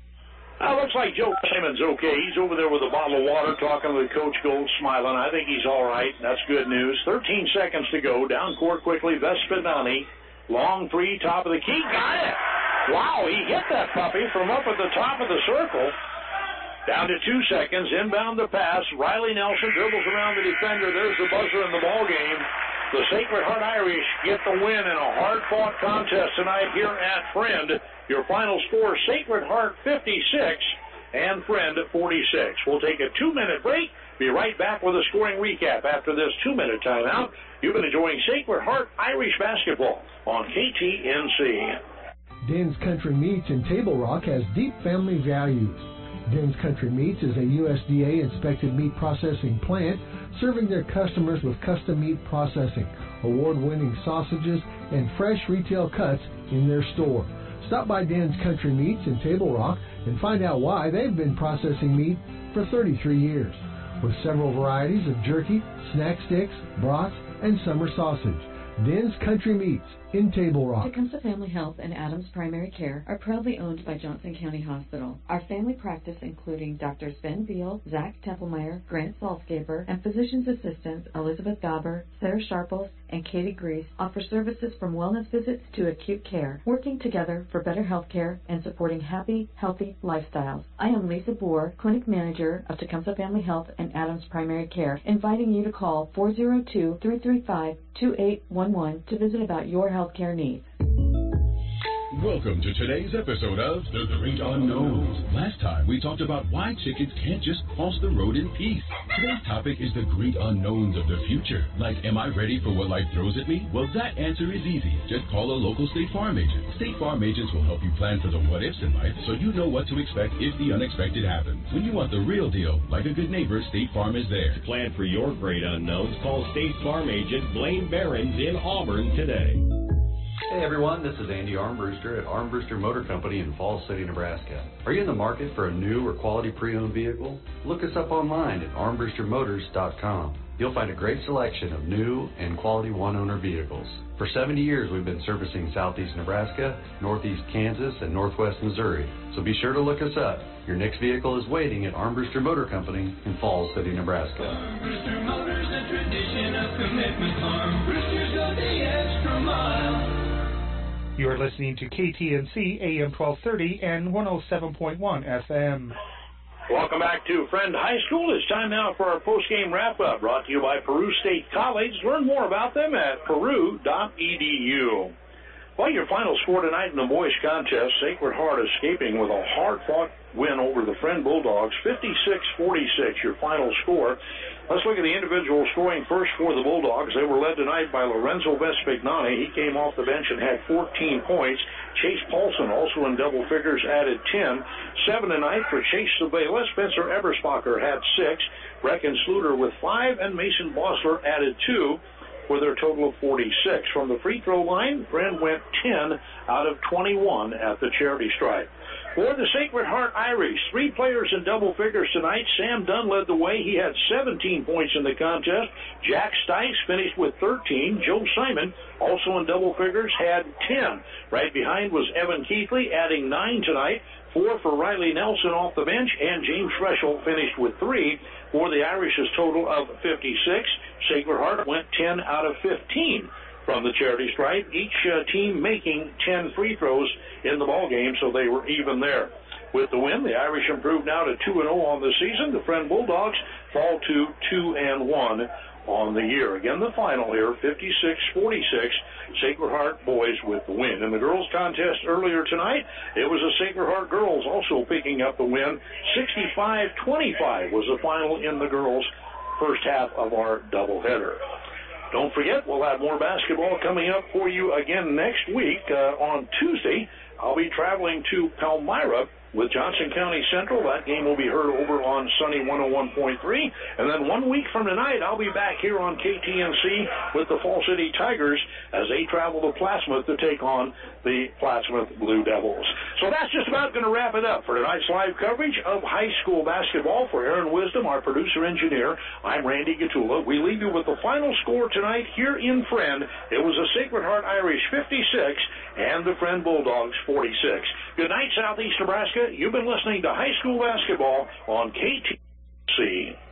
Uh, looks like Joe Simon's okay. He's over there with a bottle of water talking with Coach Gold, smiling. I think he's all right. That's good news. thirteen seconds to go. Down court quickly. Vespignani. Long three, top of the key. Got it. Wow, he hit that puppy from up at the top of the circle. Down to two seconds. Inbound the pass. Riley Nelson dribbles around the defender. There's the buzzer in the ball game. The Sacred Heart Irish get the win in a hard-fought contest tonight here at Friend. Your final score, Sacred Heart fifty-six and Friend forty-six. We'll take a two-minute break. Be right back with a scoring recap after this two-minute timeout. You've been enjoying Sacred Heart Irish basketball on K T N C. Den's Country Meats in Table Rock has deep family values. Den's Country Meats is a U S D A-inspected meat processing plant serving their customers with custom meat processing, award-winning sausages, and fresh retail cuts in their store. Stop by Den's Country Meats in Table Rock and find out why they've been processing meat for thirty-three years. With several varieties of jerky, snack sticks, brats, and summer sausage. Den's Country Meats in Table Rock. Tecumseh Family Health and Adams Primary Care are proudly owned by Johnson County Hospital. Our family practice, including Doctors Ben Beal, Zach Templemeyer, Grant Salzgaber, and physician's assistants Elizabeth Dauber, Sarah Sharples, and Katie Grease, offer services from wellness visits to acute care, working together for better health care and supporting happy, healthy lifestyles. I am Lisa Boer, Clinic Manager of Tecumseh Family Health and Adams Primary Care, inviting you to call four oh two, three three five, two eight one one to visit about your health care needs. Welcome to today's episode of The Great Unknowns. Last time we talked about why chickens can't just cross the road in peace. Today's topic is the great unknowns of the future. Like, am I ready for what life throws at me? Well, that answer is easy. Just call a local State Farm agent. State Farm agents will help you plan for the what-ifs in life so you know what to expect if the unexpected happens. When you want the real deal, like a good neighbor, State Farm is there. To plan for your great unknowns, call State Farm agent Blaine Behrens in Auburn today. Hey everyone, this is Andy Armbruster at Armbruster Motor Company in Falls City, Nebraska. Are you in the market for a new or quality pre-owned vehicle? Look us up online at armbruster motors dot com. You'll find a great selection of new and quality one-owner vehicles. For seventy years, we've been servicing southeast Nebraska, northeast Kansas, and northwest Missouri. So be sure to look us up. Your next vehicle is waiting at Armbruster Motor Company in Falls City, Nebraska. Armbruster Motors, a tradition of commitment. Armbruster's go the extra mile. You're listening to K T N C A M twelve thirty and one oh seven point one F M. Welcome back to Friend High School. It's time now for our post-game wrap-up, brought to you by Peru State College. Learn more about them at peru dot e d u. Well, your final score tonight in the boys' contest, Sacred Heart escaping with a hard-fought win over the Friend Bulldogs, fifty-six forty-six, your final score. Let's look at the individual scoring first for the Bulldogs. They were led tonight by Lorenzo Vespignani. He came off the bench and had fourteen points. Chase Paulson, also in double figures, added ten. Seven tonight for Chase Sabela. Spencer Eberspacher had six. Brecken Sluter with five, and Mason Bossler added two, for their total of forty-six. From the free throw line, Friend went ten out of twenty-one at the charity stripe. For the Sacred Heart Irish, three players in double figures tonight. Sam Dunn led the way. He had seventeen points in the contest. Jack Stice finished with thirteen. Joe Simon, also in double figures, had ten. Right behind was Evan Keithley, adding nine tonight. Four for Riley Nelson off the bench, and James Freschel finished with three for the Irish's total of fifty-six. Sacred Heart went ten out of fifteen from the charity stripe, each uh, team making ten free throws in the ball game, so they were even there. With the win, the Irish improved now to two and oh on the season. The Friend Bulldogs fall to two and one on the year. Again, the final here, fifty-six forty-six, Sacred Heart boys with the win. In the girls' contest earlier tonight, it was the Sacred Heart girls also picking up the win. sixty-five twenty-five was the final in the girls' first half of our doubleheader. Don't forget, we'll have more basketball coming up for you again next week. Uh, on Tuesday, I'll be traveling to Palmyra with Johnson County Central. That game will be heard over on Sunny one oh one point three. And then one week from tonight, I'll be back here on K T N C with the Fall City Tigers as they travel to Plattsmouth to take on the Plattsmouth Blue Devils. So that's just about going to wrap it up for tonight's live coverage of high school basketball. For Aaron Wisdom, our producer-engineer, I'm Randy Gatula. We leave you with the final score tonight here in Friend. It was the Sacred Heart Irish fifty-six and the Friend Bulldogs forty-six. Good night, Southeast Nebraska. You've been listening to high school basketball on K T N C.